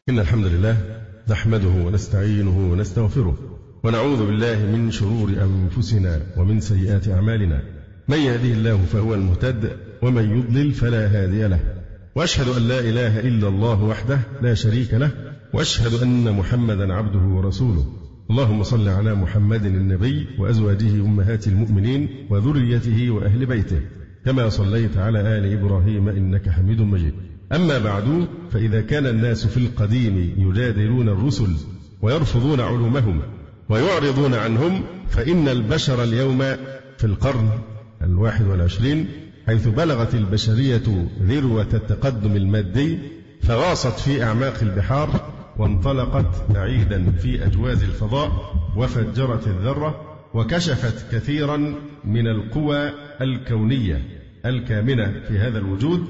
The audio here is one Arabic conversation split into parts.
إن الحمد لله نحمده ونستعينه ونستغفره ونعوذ بالله من شرور أنفسنا ومن سيئات أعمالنا. من يهده الله فهو المهتد ومن يضلل فلا هادي له، وأشهد أن لا إله إلا الله وحده لا شريك له، وأشهد أن محمدا عبده ورسوله. اللهم صل على محمد النبي وأزواجه أمهات المؤمنين وذريته وأهل بيته كما صليت على آل إبراهيم إنك حميد مجيد. أما بعد، فإذا كان الناس في القديم يجادلون الرسل ويرفضون علومهم ويعرضون عنهم، فإن البشر اليوم في القرن 21 حيث بلغت البشرية ذروة التقدم المادي فغاصت في أعماق البحار وانطلقت بعيدا في أجواز الفضاء وفجرت الذرة وكشفت كثيرا من القوى الكونية الكامنة في هذا الوجود،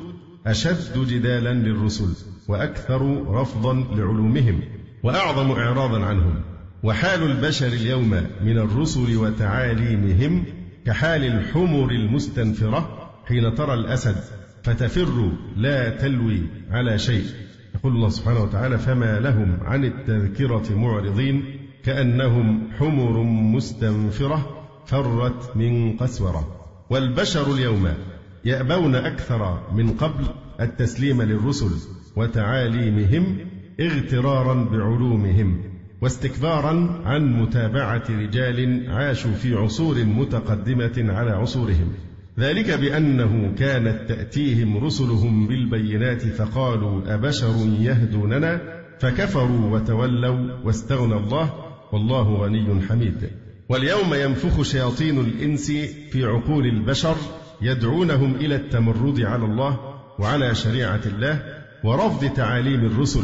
أشد جدالا للرسل وأكثر رفضا لعلومهم وأعظم إعراضا عنهم. وحال البشر اليوم من الرسل وتعاليمهم كحال الحمر المستنفرة حين ترى الأسد فتفر لا تلوي على شيء. يقول الله سبحانه وتعالى: فما لهم عن التذكرة معرضين كأنهم حمر مستنفرة فرت من قسورة. والبشر اليوم يأبون أكثر من قبل التسليم للرسل وتعاليمهم اغترارا بعلومهم واستكبارا عن متابعة رجال عاشوا في عصور متقدمة على عصورهم، ذلك بأنه كانت تأتيهم رسلهم بالبينات فقالوا أبشر يهدوننا فكفروا وتولوا واستغنى الله والله غني حميد. واليوم ينفخ شياطين الإنس في عقول البشر يدعونهم إلى التمرد على الله وعلى شريعة الله ورفض تعاليم الرسل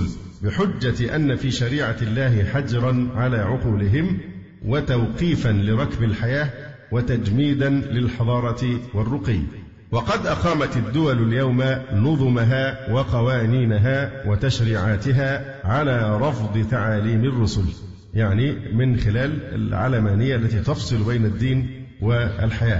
بحجة أن في شريعة الله حجرا على عقولهم وتوقيفا لركب الحياة وتجميدا للحضارة والرقي. وقد أقامت الدول اليوم نظمها وقوانينها وتشريعاتها على رفض تعاليم الرسل، يعني من خلال العلمانية التي تفصل بين الدين والحياة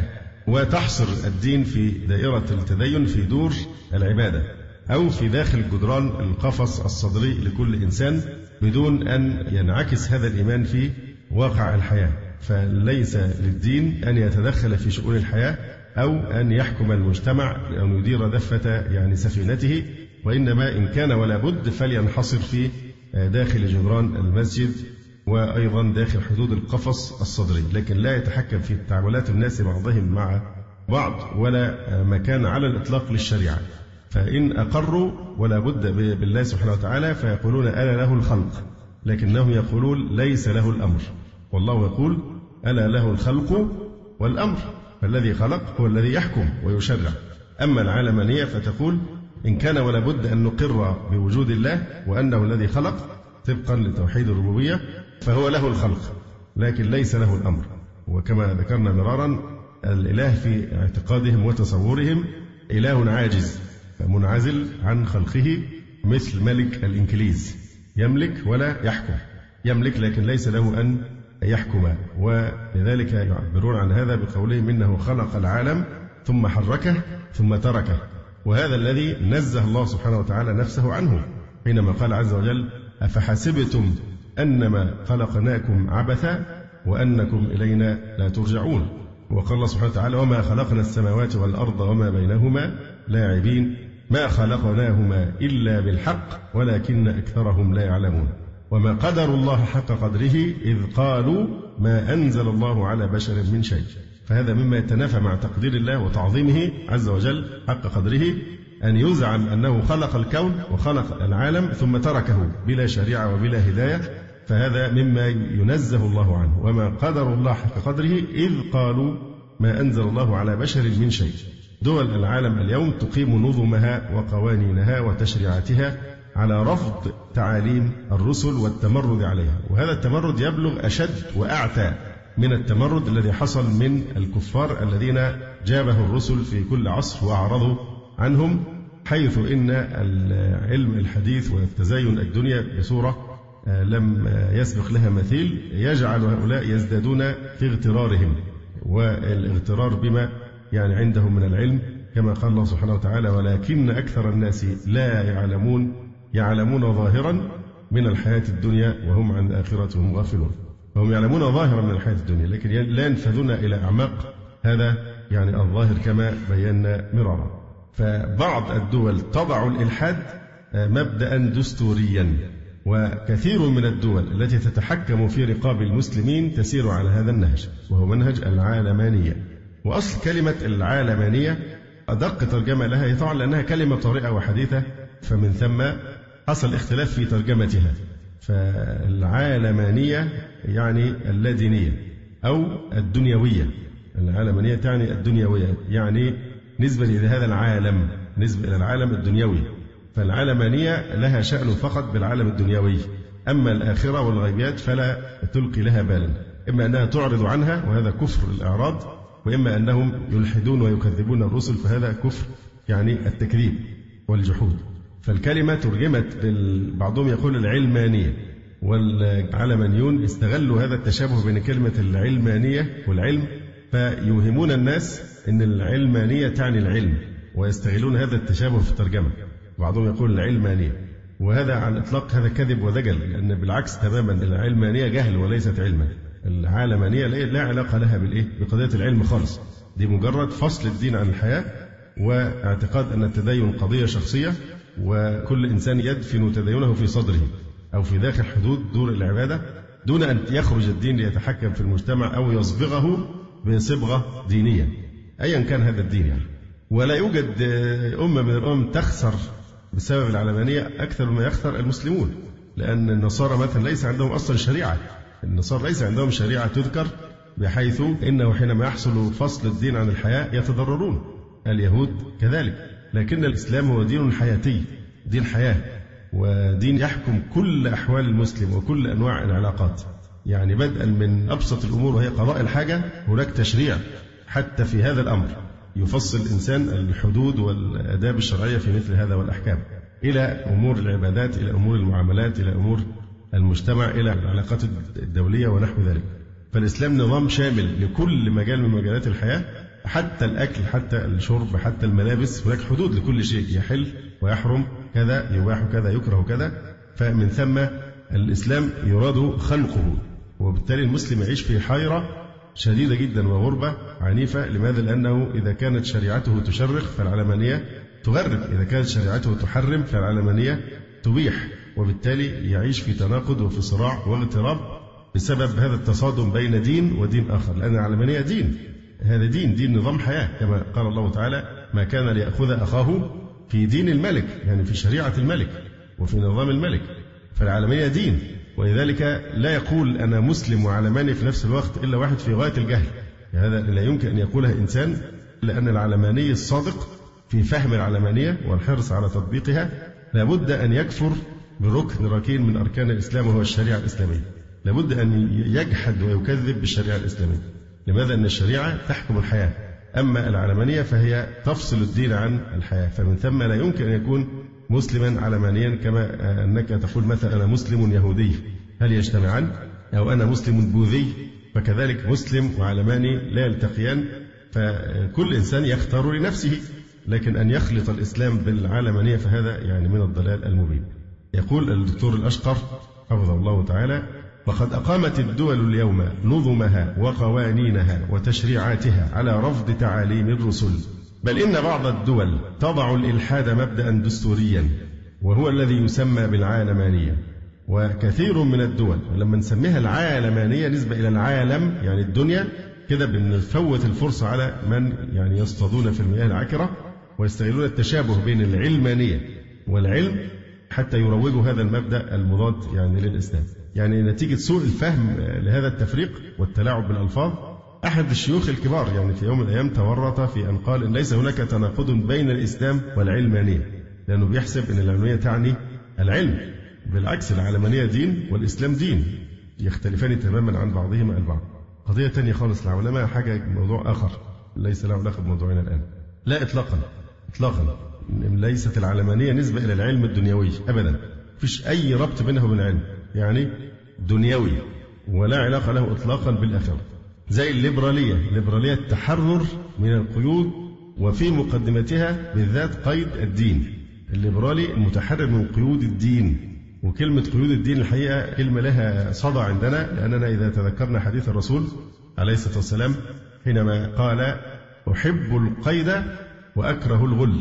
وتحصر الدين في دائرة التدين في دور العبادة أو في داخل جدران القفص الصدري لكل إنسان بدون أن ينعكس هذا الإيمان في واقع الحياة. فليس للدين أن يتدخل في شؤون الحياة أو أن يحكم المجتمع أو يدير دفة سفينته، وإنما إن كان ولا بد فلينحصر في داخل جدران المسجد وأيضا داخل حدود القفص الصدري، لكن لا يتحكم في تعاملات الناس بعضهم مع بعض ولا مكان على الإطلاق للشريعة. فإن أقروا ولا بد بالله سبحانه وتعالى فيقولون ألا له الخلق، لكنهم يقولون ليس له الأمر، والله يقول ألا له الخلق والأمر، فالذي خلق هو الذي يحكم ويشرع. أما العلمانية فتقول إن كان ولا بد أن نقر بوجود الله وأنه الذي خلق طبقا لتوحيد الربوبية فهو له الخلق لكن ليس له الأمر. وكما ذكرنا مرارا الإله في اعتقادهم وتصورهم إله عاجز منعزل عن خلقه مثل ملك الإنكليز، يملك ولا يحكم، يملك لكن ليس له أن يحكم. ولذلك يعبرون عن هذا بقولهم إنه خلق العالم ثم حركه ثم تركه، وهذا الذي نزه الله سبحانه وتعالى نفسه عنه حينما قال عز وجل أفحسبتم أنما خلقناكم عبثا وأنكم إلينا لا ترجعون. وقال الله سبحانه وتعالى وما خلقنا السماوات والأرض وما بينهما لاعبين ما خلقناهما إلا بالحق ولكن أكثرهم لا يعلمون. وما قدر الله حق قدره إذ قالوا ما أنزل الله على بشر من شيء. فهذا مما يتنافى مع تقدير الله وتعظيمه عز وجل حق قدره أن يزعم أنه خلق الكون وخلق العالم ثم تركه بلا شريعة وبلا هداية، فهذا مما ينزه الله عنه. وما قدر الله حق قدره إذ قالوا ما أنزل الله على بشر من شيء. دول العالم اليوم تقيم نظمها وقوانينها وتشريعاتها على رفض تعاليم الرسل والتمرد عليها، وهذا التمرد يبلغ أشد وأعتى من التمرد الذي حصل من الكفار الذين جابه الرسل في كل عصر وأعرضوا عنهم، حيث إن العلم الحديث والتزين الدنيا بصورة لم يسبق لها مثيل يجعل هؤلاء يزدادون في اغترارهم، والاغترار بما يعني عندهم من العلم كما قال الله سبحانه وتعالى ولكن أكثر الناس لا يعلمون ظاهرا من الحياة الدنيا وهم عن الآخرة هم غافلون. فهم يعلمون ظاهرا من الحياة الدنيا لكن لا ينفذون إلى أعماق هذا يعني الظاهر كما بينا مرارا. فبعض الدول تضع الإلحاد مبدأ دستوريا، وكثير من الدول التي تتحكم في رقاب المسلمين تسير على هذا النهج، وهو منهج العالمانية. وأصل كلمة العالمانية أدق ترجمة لها هي طبعا لأنها كلمة طارئة وحديثة، فمن ثم حصل اختلاف في ترجمتها. فالعالمانية يعني اللادينية أو الدنيوية. العالمانية تعني الدنيوية، يعني نسبة إلى هذا العالم، نسبة إلى العالم الدنيوي. فالعالمانية لها شأن فقط بالعالم الدنيوي، أما الآخرة والغيبيات فلا تلقي لها بالا، إما أنها تعرض عنها وهذا كفر الإعراض، وإما أنهم يلحدون ويكذبون الرسل فهذا كفر يعني التكذيب والجحود. فالكلمة ترجمت بعضهم يقول العلمانية، والعلمانيون استغلوا هذا التشابه بين كلمة العلمانية والعلم فيوهمون الناس أن العلمانية تعني العلم، ويستغلون هذا التشابه في الترجمة. بعضهم يقول العلمانية، وهذا على الإطلاق هذا كذب ودجل، لأن بالعكس تماما العلمانية جهل وليست علما. العالمانية لا علاقة لها بقضية العلم خالص، دي مجرد فصل الدين عن الحياة واعتقاد أن التدين قضية شخصية، وكل إنسان يدفن تدينه في صدره أو في داخل حدود دور العبادة دون أن يخرج الدين ليتحكم في المجتمع أو يصبغه بصبغة دينية أيا كان هذا الدين يعني. ولا يوجد أمة من الأمم تخسر بسبب العلمانية أكثر مما يخسر المسلمون، لأن النصارى مثلا ليس عندهم أصلا شريعة، النصارى ليس عندهم شريعة تذكر، بحيث إنه حينما يحصل فصل الدين عن الحياة يتضررون. اليهود كذلك، لكن الإسلام هو دين حياتي، دين حياة، ودين يحكم كل أحوال المسلم وكل أنواع العلاقات، يعني بدءا من أبسط الأمور وهي قضاء الحاجة هناك تشريع حتى في هذا الأمر، يفصل الإنسان الحدود والآداب الشرعية في مثل هذا والأحكام، إلى أمور العبادات، إلى أمور المعاملات، إلى أمور المجتمع، إلى العلاقات الدولية ونحو ذلك. فالإسلام نظام شامل لكل مجال من مجالات الحياة، حتى الأكل، حتى الشرب، حتى الملابس، هناك حدود لكل شيء، يحل ويحرم كذا، يباح كذا، يكره كذا. فمن ثم الإسلام يراد خلقه، وبالتالي المسلم يعيش في حيرة شديدة جدا وغربة عنيفة. لماذا؟ لأنه إذا كانت شريعته تشرق فالعلمانية تغرب، إذا كانت شريعته تحرم فالعلمانية تبيح، وبالتالي يعيش في تناقض وفي صراع واغتراب بسبب هذا التصادم بين دين ودين آخر، لأن العلمانية دين، هذا دين نظام حياة، كما قال الله تعالى: ما كان ليأخذ أخاه في دين الملك، يعني في شريعة الملك وفي نظام الملك. فالعلمانية دين، ولذلك لا يقول أنا مسلم وعلماني في نفس الوقت إلا واحد في غاية الجهل، هذا لا يمكن أن يقولها إنسان، لأن العلماني الصادق في فهم العلمانية والحرص على تطبيقها لابد أن يكفر بركن ركين من أركان الإسلام وهو الشريعة الإسلامية، لابد أن يجحد ويكذب بالشريعة الإسلامية. لماذا؟ أن الشريعة تحكم الحياة، أما العلمانية فهي تفصل الدين عن الحياة. فمن ثم لا يمكن أن يكون مسلما علمانيا، كما أنك تقول مثلا أنا مسلم يهودي، هل يجتمعان؟ أو أنا مسلم بوذي، فكذلك مسلم وعلماني لا يلتقيان، فكل إنسان يختار لنفسه، لكن أن يخلط الإسلام بالعلمانية فهذا يعني من الضلال المبين. يقول الدكتور الأشقر حفظه الله تعالى: وقد أقامت الدول اليوم نظمها وقوانينها وتشريعاتها على رفض تعاليم الرسل، بل إن بعض الدول تضع الإلحاد مبدأ دستوريا وهو الذي يسمى بالعالمانية. وكثير من الدول لما نسميها العالمانية نسبة إلى العالم يعني الدنيا، كده بنفوت الفرصة على من يعني يصطادون في المياه العكرة ويستغلون التشابه بين العلمانية والعلم حتى يروجوا هذا المبدأ المضاد يعني للإسلام. يعني نتيجة سوء الفهم لهذا التفريق والتلاعب بالألفاظ، أحد الشيوخ الكبار يعني في يوم من الأيام تورط في أن قال إن ليس هناك تناقض بين الإسلام والعلمانية، لأنه بيحسب أن العلمانية تعني العلم، بالعكس العلمانية دين والإسلام دين، يختلفان تماما عن بعضهما البعض. قضية تانية خالص، العلماء حاجة موضوع آخر ليس له علاقة بموضوعنا الآن، لا إطلاقا إطلاقا. ليست العلمانية نسبة إلى العلم الدنيوي أبدا، فيش أي ربط بينه وبين العلم، يعني دنيوي ولا علاقة له إطلاقا بالآخرة. زي الليبرالية، الليبرالية التحرر من القيود وفي مقدمتها بالذات قيد الدين، الليبرالي المتحرر من قيود الدين وكلمة قيود الدين الحقيقة كلمة لها صدى عندنا، لأننا إذا تذكرنا حديث الرسول عليه الصلاة والسلام حينما قال أحب القيد وأكره الغل.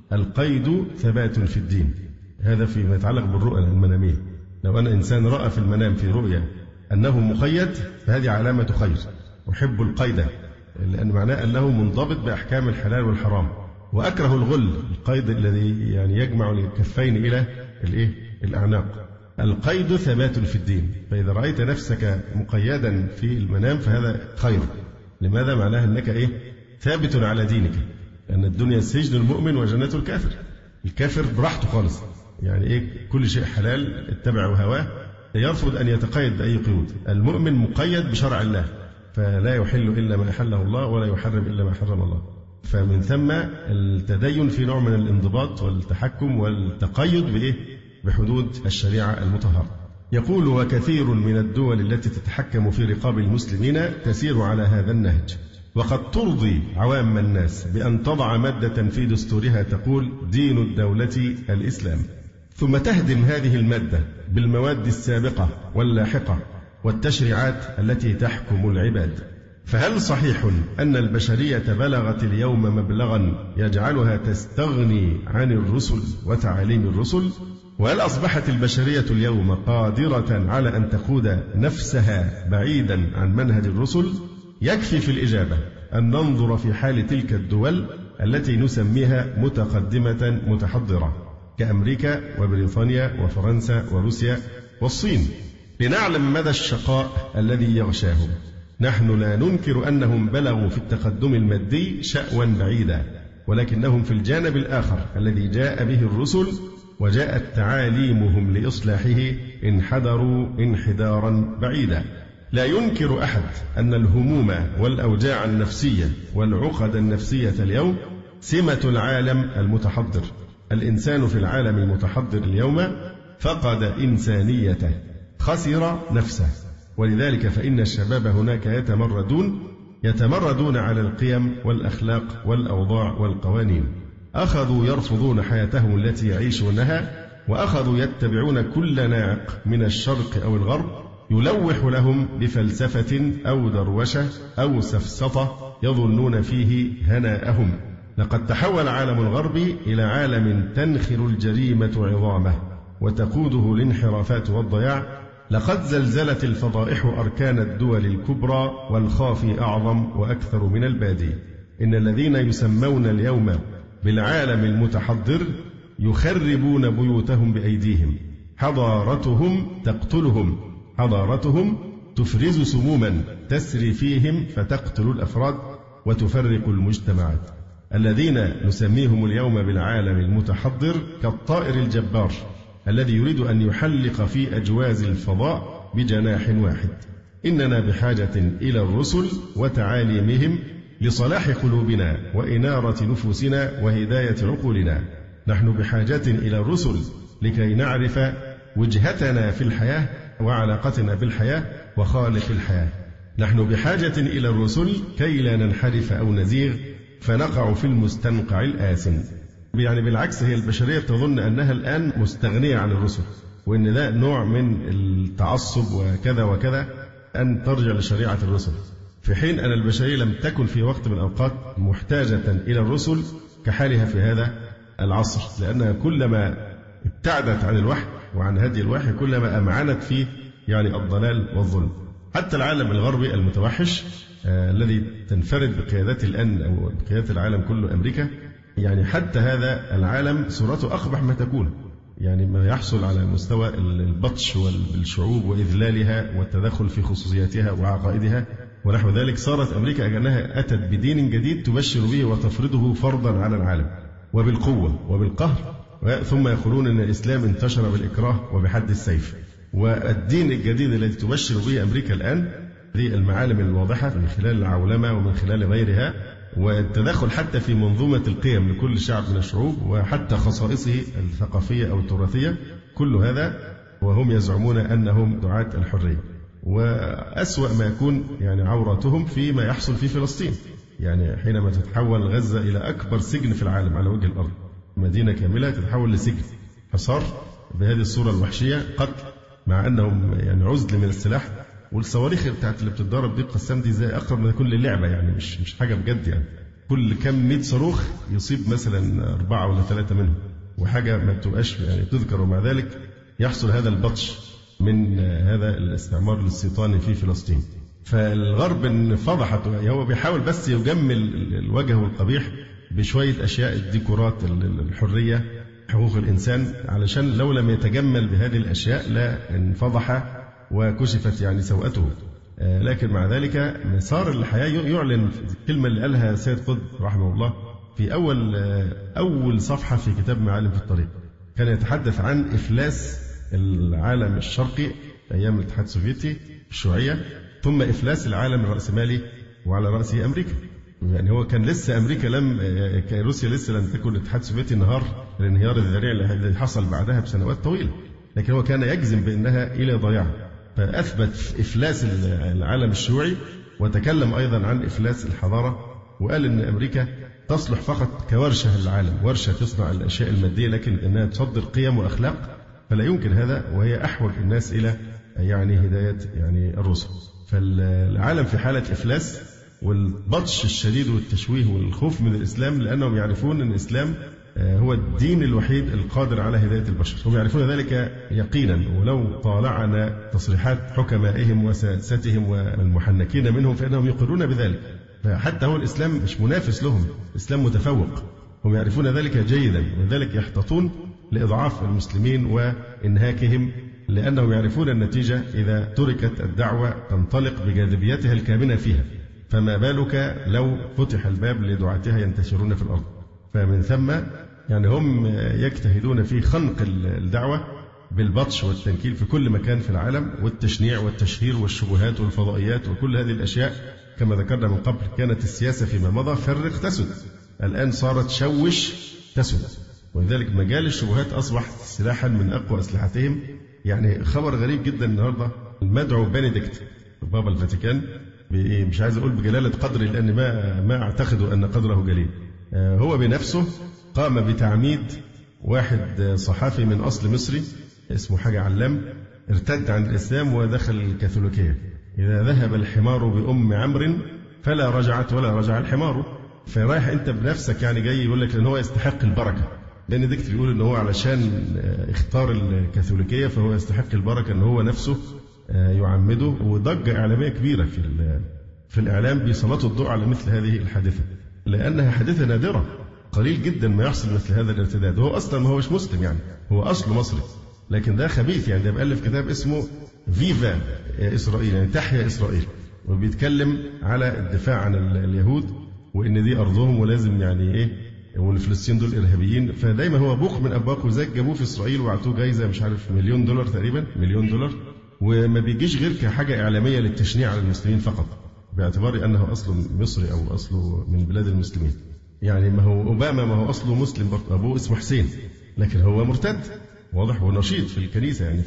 القيد ثبات في الدين، هذا فيما يتعلق بالرؤى المنامية. لو أن إنسان رأى في المنام في رؤيا أنه مقيد فهذه علامة خير. أحب القيد لأن معناه أنه منضبط بأحكام الحلال والحرام. وأكره الغل، القيد الذي يعني يجمع الكفين إلى الأعناق. القيد ثبات في الدين، فإذا رأيت نفسك مقيدا في المنام فهذا خير. لماذا؟ معناه أنك ثابت على دينك، لأن الدنيا سجن المؤمن وجنة الكافر. الكافر براحته خالص، يعني كل شيء حلال اتبع هواه، يرفض أن يتقيد بأي قيود. المؤمن مقيد بشرع الله، فلا يحل إلا ما أحله الله ولا يحرم إلا ما حرم الله. فمن ثم التدين في نوع من الانضباط والتحكم والتقيد بحدود الشريعة المطهرة. يقول وكثير من الدول التي تتحكم في رقاب المسلمين تسير على هذا النهج، وقد ترضي عوام الناس بأن تضع مادة في دستورها تقول دين الدولة الإسلام، ثم تهدم هذه المادة بالمواد السابقة واللاحقة والتشريعات التي تحكم العباد. فهل صحيح أن البشرية بلغت اليوم مبلغا يجعلها تستغني عن الرسل وتعاليم الرسل؟ وهل أصبحت البشرية اليوم قادرة على أن تقود نفسها بعيدا عن منهج الرسل؟ يكفي في الإجابة أن ننظر في حال تلك الدول التي نسميها متقدمة متحضرة كأمريكا وبريطانيا وفرنسا وروسيا والصين لنعلم مدى الشقاء الذي يغشاهم. نحن لا ننكر أنهم بلغوا في التقدم المادي شأوا بعيدا، ولكنهم في الجانب الآخر الذي جاء به الرسل وجاءت تعاليمهم لإصلاحه انحدروا انحدارا بعيدا. لا ينكر أحد أن الهموم والأوجاع النفسية والعقد النفسية اليوم سمة العالم المتحضر. الإنسان في العالم المتحضر اليوم فقد إنسانيته، خسر نفسه، ولذلك فإن الشباب هناك يتمردون على القيم والأخلاق والأوضاع والقوانين. أخذوا يرفضون حياتهم التي يعيشونها، وأخذوا يتبعون كل ناعق من الشرق أو الغرب يلوح لهم بفلسفة أو دروشة أو سفسطة يظنون فيه هناءهم. لقد تحول عالم الغرب إلى عالم تنخر الجريمة عظامه وتقوده الانحرافات والضياع. لقد زلزلت الفضائح أركان الدول الكبرى والخافي أعظم وأكثر من البادي. إن الذين يسمون اليوم بالعالم المتحضر يخربون بيوتهم بأيديهم. حضارتهم تقتلهم، حضارتهم تفرز سموما تسري فيهم فتقتل الأفراد وتفرق المجتمعات. الذين نسميهم اليوم بالعالم المتحضر كالطائر الجبار الذي يريد أن يحلق في أجواز الفضاء بجناح واحد. إننا بحاجة إلى الرسل وتعاليمهم لصلاح قلوبنا وإنارة نفوسنا وهداية عقولنا. نحن بحاجة إلى الرسل لكي نعرف وجهتنا في الحياة وعلاقتنا بالحياة وخالق الحياة. نحن بحاجة إلى الرسل كي لا ننحرف أو نزيغ فنقع في المستنقع الآثم. يعني بالعكس، هي البشرية تظن أنها الآن مستغنية عن الرسل، وإن ده نوع من التعصب وكذا وكذا أن ترجع لشريعة الرسل، في حين أن البشرية لم تكن في وقت من الأوقات محتاجة إلى الرسل كحالها في هذا العصر، لأنها كلما ابتعدت عن الوحي وعن هدي الوحي كلما أمعنت في الضلال والظلم. حتى العالم الغربي المتوحش الذي تنفرد بقيادته الآن أو بقيادة العالم كله أمريكا، حتى هذا العالم صورته أقبح ما تكون، ما يحصل على مستوى البطش بالشعوب وإذلالها والتدخل في خصوصياتها وعقائدها ونحو ذلك. صارت أمريكا كأنها أتت بدين جديد تبشر به وتفرضه فرضا على العالم وبالقوة وبالقهر، ثم يقولون أن الإسلام انتشر بالإكراه وبحد السيف. والدين الجديد الذي تبشر به أمريكا الآن هذه المعالم الواضحة من خلال العولمة ومن خلال غيرها، والتدخل حتى في منظومة القيم لكل شعب من الشعوب وحتى خصائصه الثقافية أو التراثية، كل هذا وهم يزعمون أنهم دعاة الحرية. وأسوأ ما يكون عوراتهم فيما يحصل في فلسطين، حينما تتحول غزة إلى أكبر سجن في العالم على وجه الأرض، مدينة كاملة تتحول لسجن، حصار بهذه الصورة الوحشية، قتل مع أنهم يعني عزل من السلاح. والصواريخ بتاعت اللي بتتضرب دي القسام دي زي أقرب ما يكون للعبة، يعني مش حاجة بجد يعني. كل كم 100 صاروخ يصيب مثلا 4 ولا 3 منهم، وحاجة ما بتبقاش يعني تذكر. ومع ذلك يحصل هذا البطش من هذا الاستعمار الاستيطاني في فلسطين. فالغرب انفضحت، هو بيحاول بس يجمل الوجه والقبيح بشوية أشياء، الديكورات، الحرية، حقوق الإنسان، علشان لو لم يتجمل بهذه الأشياء لا انفضح وكشفت يعني سوءته. لكن مع ذلك مسار الحياة يعلن. الكلمة اللي قالها سيد قطب رحمه الله في أول صفحة في كتاب معالم في الطريق، كان يتحدث عن إفلاس العالم الشرقي أيام الاتحاد السوفيتي الشيوعية، ثم إفلاس العالم الرأسمالي وعلى رأسه أمريكا. يعني هو كان لسه أمريكا روسيا لسه لم تكن الاتحاد السوفيتي الانهيار الذريع اللي حصل بعدها بسنوات طويلة، لكن هو كان يجزم بأنها إلى ضياع، فأثبت إفلاس العالم الشيوعي، وتكلم أيضا عن إفلاس الحضارة، وقال إن أمريكا تصلح فقط كورشة للعالم، ورشة تصنع الأشياء المادية، لكن إنها تصدر قيم وأخلاق فلا يمكن هذا، وهي أحوج الناس إلى يعني هداية يعني الرسل. فالعالم في حالة إفلاس، والبطش الشديد والتشويه والخوف من الإسلام، لأنهم يعرفون أن الإسلام هو الدين الوحيد القادر على هداية البشر، هم يعرفون ذلك يقينا. ولو طالعنا تصريحات حكمائهم وساستهم والمحنكين منهم فإنهم يقرون بذلك. فحتى هو الإسلام مش منافس لهم، الإسلام متفوق، هم يعرفون ذلك جيدا، ولذلك يحتطون لإضعاف المسلمين وإنهاكهم، لأنهم يعرفون النتيجة إذا تركت الدعوة تنطلق بجاذبيتها الكامنة فيها، فما بالك لو فتح الباب لدعاتها ينتشرون في الأرض. فمن ثم يعني هم يجتهدون في خنق الدعوة بالبطش والتنكيل في كل مكان في العالم، والتشنيع والتشهير والشبهات والفضائيات وكل هذه الأشياء. كما ذكرنا من قبل كانت السياسة فيما مضى فرق تسد، الآن صارت شوش تسد، ولذلك مجال الشبهات أصبح سلاحا من أقوى أسلحتهم. يعني خبر غريب جدا النهارده، المدعو بنديكت بابا الفاتيكان، مش عايز أقول بجلالة قدره لأن ما أعتقد أن قدره جليل، هو بنفسه قام بتعميد واحد صحافي من أصل مصري اسمه حاجة علام، ارتد عن الإسلام ودخل الكاثوليكية. إذا ذهب الحمار بأم عمرو فلا رجعت ولا رجع الحمار. فرايح أنت بنفسك يعني جاي يقول لك لأن هو يستحق البركة، لأن ديكت بيقول إن هو علشان اختار الكاثوليكية فهو يستحق البركة، إن هو نفسه يعمده. وضجة إعلامية كبيرة في الإعلام بيسلطوا الضوء على مثل هذه الحادثة، لأنها حادثة نادرة، قليل جدا ما يحصل مثل هذا الارتداد. هو أصلا ما هوش مسلم، يعني هو أصله مصري، لكن ده خبيث. يعني ده بيألف كتاب اسمه فيفا إسرائيل، يعني تحيا إسرائيل، وبيتكلم على الدفاع عن اليهود وإن دي أرضهم ولازم يعني إيه، وإن فلسطين دول إرهابيين. فدايما هو بوق من أبواق، وزي جابوه في إسرائيل وعطوه جايزة مش عارف $1,000,000 تقريبا، $1,000,000، وما بيجيش غير كحاجة إعلامية للتشنيع على المسلمين فقط، باعتبار أنه أصله مصري أو أصله من بلاد المسلمين. يعني ما هو أوباما ما هو أصله مسلم برضه، أبوه اسمه حسين، لكن هو مرتد واضح ونشيط في الكنيسة. يعني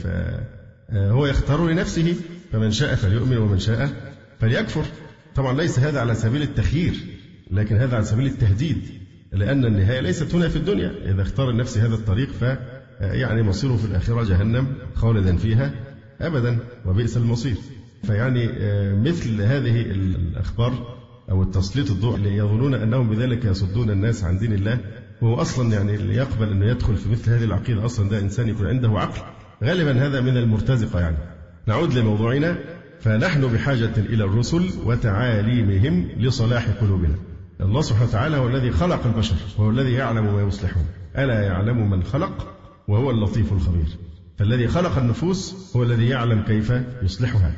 فهو يختار لنفسه، فمن شاء فليؤمن ومن شاء فليكفر. طبعا ليس هذا على سبيل التخيير، لكن هذا على سبيل التهديد، لأن النهاية ليست هنا في الدنيا. إذا اختار النفس هذا الطريق فيعني مصيره في الآخرة جهنم خالدا فيها أبدا وبئس المصير. فيعني مثل هذه الأخبار أو التسليط الضوء اللي يظنون أنهم بذلك يصدون الناس عن دين الله، وهو أصلا يعني اللي يقبل أنه يدخل في مثل هذه العقيدة أصلا ده إنسان يكون عنده عقل، غالبا هذا من المرتزقة. يعني نعود لموضوعنا، فنحن بحاجة إلى الرسل وتعاليمهم لصلاح قلوبنا. الله سبحانه وتعالى هو الذي خلق البشر، وهو الذي يعلم ما يصلحهم، ألا يعلم من خلق وهو اللطيف الخبير. فالذي خلق النفوس هو الذي يعلم كيف يصلحها،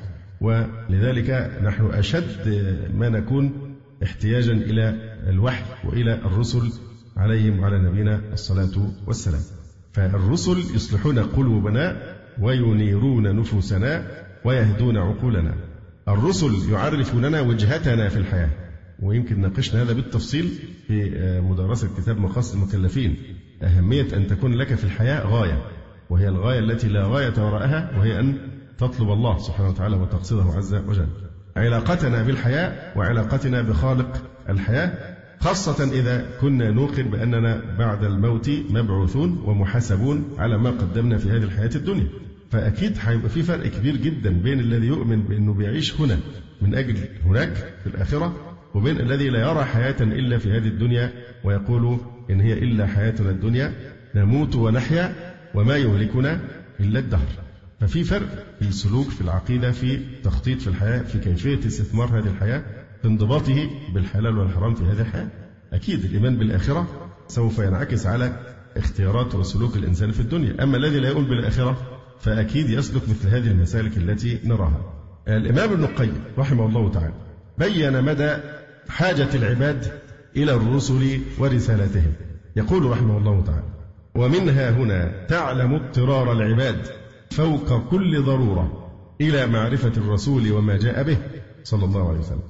ولذلك نحن أشد ما نكون احتياجا إلى الوحي وإلى الرسل عليهم وعلى نبينا الصلاة والسلام. فالرسل يصلحون قلوبنا وينيرون نفوسنا ويهدون عقولنا. الرسل يعرفوننا وجهتنا في الحياة، ويمكن ناقشنا هذا بالتفصيل في مدرسة كتاب مقاصد المكلفين. أهمية أن تكون لك في الحياة غاية، وهي الغاية التي لا غاية وراءها، وهي أن تطلب الله سبحانه وتعالى وتقصده عز وجل. علاقتنا بالحياة وعلاقتنا بخالق الحياة خاصة إذا كنا نوقن بأننا بعد الموت مبعوثون ومحاسبون على ما قدمنا في هذه الحياة الدنيا. فأكيد هيبقى في فرق كبير جدا بين الذي يؤمن بأنه بيعيش هنا من أجل هناك في الآخرة، وبين الذي لا يرى حياة إلا في هذه الدنيا ويقول إن هي إلا حياتنا الدنيا نموت ونحيا وما يهلكنا إلا الدهر. ففي فرق في السلوك، في العقيدة، في تخطيط في الحياة، في كيفية استثمار هذه الحياة، في انضباطه بالحلال والحرام في هذه الحياة. أكيد الإيمان بالآخرة سوف ينعكس على اختيارات وسلوك الإنسان في الدنيا. أما الذي لا يؤمن بالآخرة فأكيد يسلك مثل هذه المسالك التي نراها. الإمام ابن القيم رحمه الله تعالى بين مدى حاجة العباد إلى الرسل ورسالتهم. يقول رحمه الله تعالى: ومنها هنا تعلم اضطرار العباد فوق كل ضرورة إلى معرفة الرسول وما جاء به صلى الله عليه وسلم،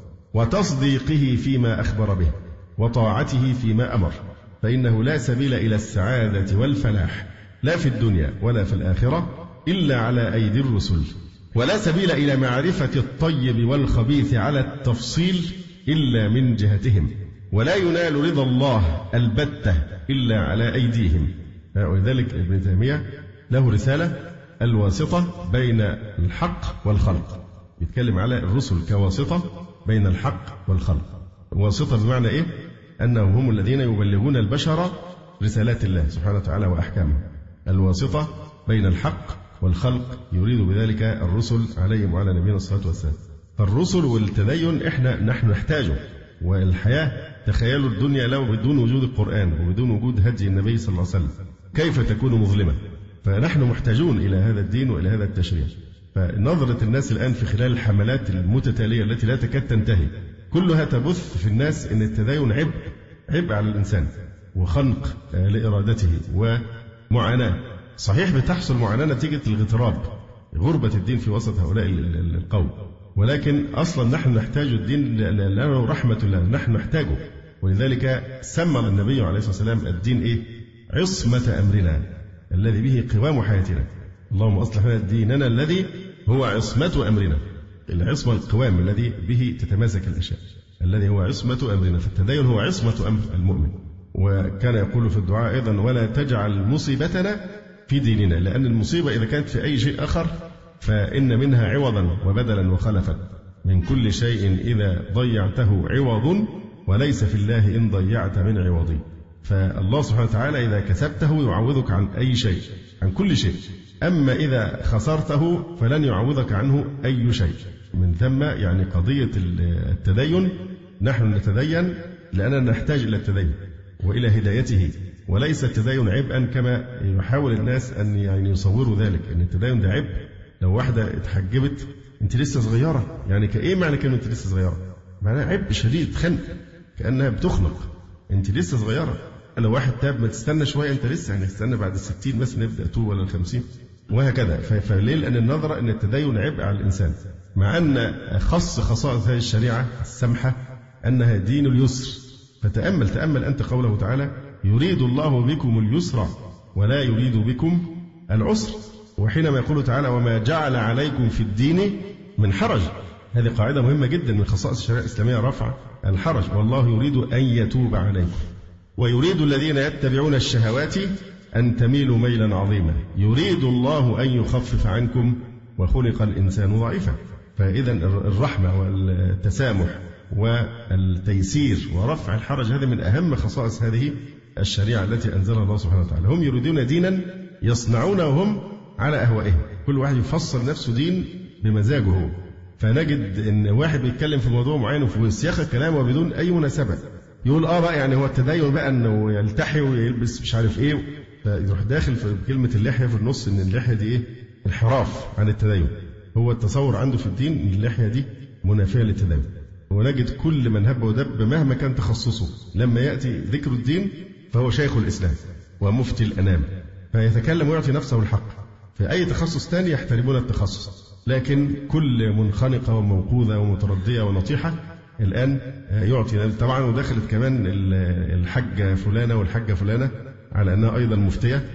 وتصديقه فيما أخبر به، وطاعته فيما أمر، فإنه لا سبيل إلى السعادة والفلاح لا في الدنيا ولا في الآخرة إلا على أيدي الرسل، ولا سبيل إلى معرفة الطيب والخبيث على التفصيل إلا من جهتهم، ولا ينال رضا الله البتة إلا على أيديهم. ولذلك ابن تيمية له رسالة الواسطة بين الحق والخلق، يتكلم على الرسل كواسطة بين الحق والخلق. واسطة بمعنى إيه؟ أنهم هم الذين يبلغون البشر رسالات الله سبحانه وتعالى وأحكامه. الواسطة بين الحق والخلق يريد بذلك الرسل عليهم وعلى نبينا الصلاة والسلام. فالرسل والتدين نحن نحتاجه. والحياة، تخيلوا الدنيا لو بدون وجود القرآن وبدون وجود هدي النبي صلى الله عليه وسلم كيف تكون مظلمة. فنحن محتاجون إلى هذا الدين وإلى هذا التشريع. فنظرة الناس الآن في خلال الحملات المتتالية التي لا تكاد تنتهي كلها تبث في الناس أن التدين عبء على الإنسان وخنق لإرادته ومعاناة. صحيح بتحصل معاناة نتيجة الغتراب، غربة الدين في وسط هؤلاء القوم، ولكن أصلا نحن نحتاج الدين لأنه رحمة الله، نحن نحتاجه. ولذلك سمى النبي عليه الصلاة والسلام الدين إيه؟ عصمة أمرنا الذي به قوام حياتنا. اللهم أصلح لنا ديننا الذي هو عصمة أمرنا. العصمة القوام الذي به تتماسك الأشياء، الذي هو عصمة أمرنا. فالتدين هو عصمة أمر المؤمن. وكان يقول في الدعاء أيضا: ولا تجعل مصيبتنا في ديننا، لأن المصيبة إذا كانت في أي شيء آخر فإن منها عوضا وبدلا وخلفا. من كل شيء إذا ضيعته عوض وليس في الله إن ضيعت من عوضي. فالله سبحانه وتعالى إذا كسبته يعوضك عن أي شيء، عن كل شيء. أما إذا خسرته فلن يعوضك عنه أي شيء. من ثم يعني قضية التدين، نحن نتدين لأننا نحتاج إلى التدين وإلى هدايته، وليس التدين عبئا كما يحاول الناس أن يعني يصوروا ذلك، أن التدين ده عبء. لو واحدة اتحجبت أنت لسه صغيرة، يعني كإيه معنى كلمة أنت لسه صغيرة؟ معناها عبء شديد، خنق، كأنها بتخنق، أنت لسه صغيرة. لو واحد تاب ما تستنى شوية، أنت لسه يعني تستنى بعد 60 بس نبدأ توب ولا 50 وهكذا. فليه؟ لأن النظرة أن التدين عبء على الإنسان، مع أن خصائص هذه الشريعة السمحة أنها دين اليسر. تأمل أنت قوله تعالى: يريد الله بكم اليسر ولا يريد بكم العسر. وحينما يقول تعالى: وما جعل عليكم في الدين من حرج. هذه قاعدة مهمة جدا من خصائص الشريعة الإسلامية، رفع الحرج. والله يريد أن يتوب عليكم ويريد الذين يتبعون الشهوات أن تميلوا ميلا عظيما يريد الله أن يخفف عنكم وخلق الإنسان ضعيفا. فإذا الرحمة والتسامح والتيسير ورفع الحرج هذه من أهم خصائص هذه الشريعة التي أنزلها الله سبحانه وتعالى. هم يريدون دينا يصنعونه هم على أهوائهم، كل واحد يفصل نفسه دين بمزاجه. فنجد أن واحد بيتكلم في موضوع معين وفي سياق كلامه بدون أي مناسبة يقول بقى يعني هو التدين بقى أنه يلتحي ويلبس مش عارف إيه، فيروح داخل في كلمة اللحية في النص، أن اللحية دي إيه؟ انحراف عن التدين. هو التصور عنده في الدين أن اللحية دي منافية للتدين. ونجد كل من هب ودب مهما كان تخصصه لما يأتي ذكر الدين فهو شيخ الإسلام ومفتي الأنام، فيتكلم ويعطي نفسه الحق. في أي تخصص تاني يحترمون التخصص، لكن كل منخنقة وموقوذة ومتردية ونطيحة الآن يعطي. طبعا ودخلت كمان الحجة فلانة والحجة فلانة على أنها أيضا مفتية،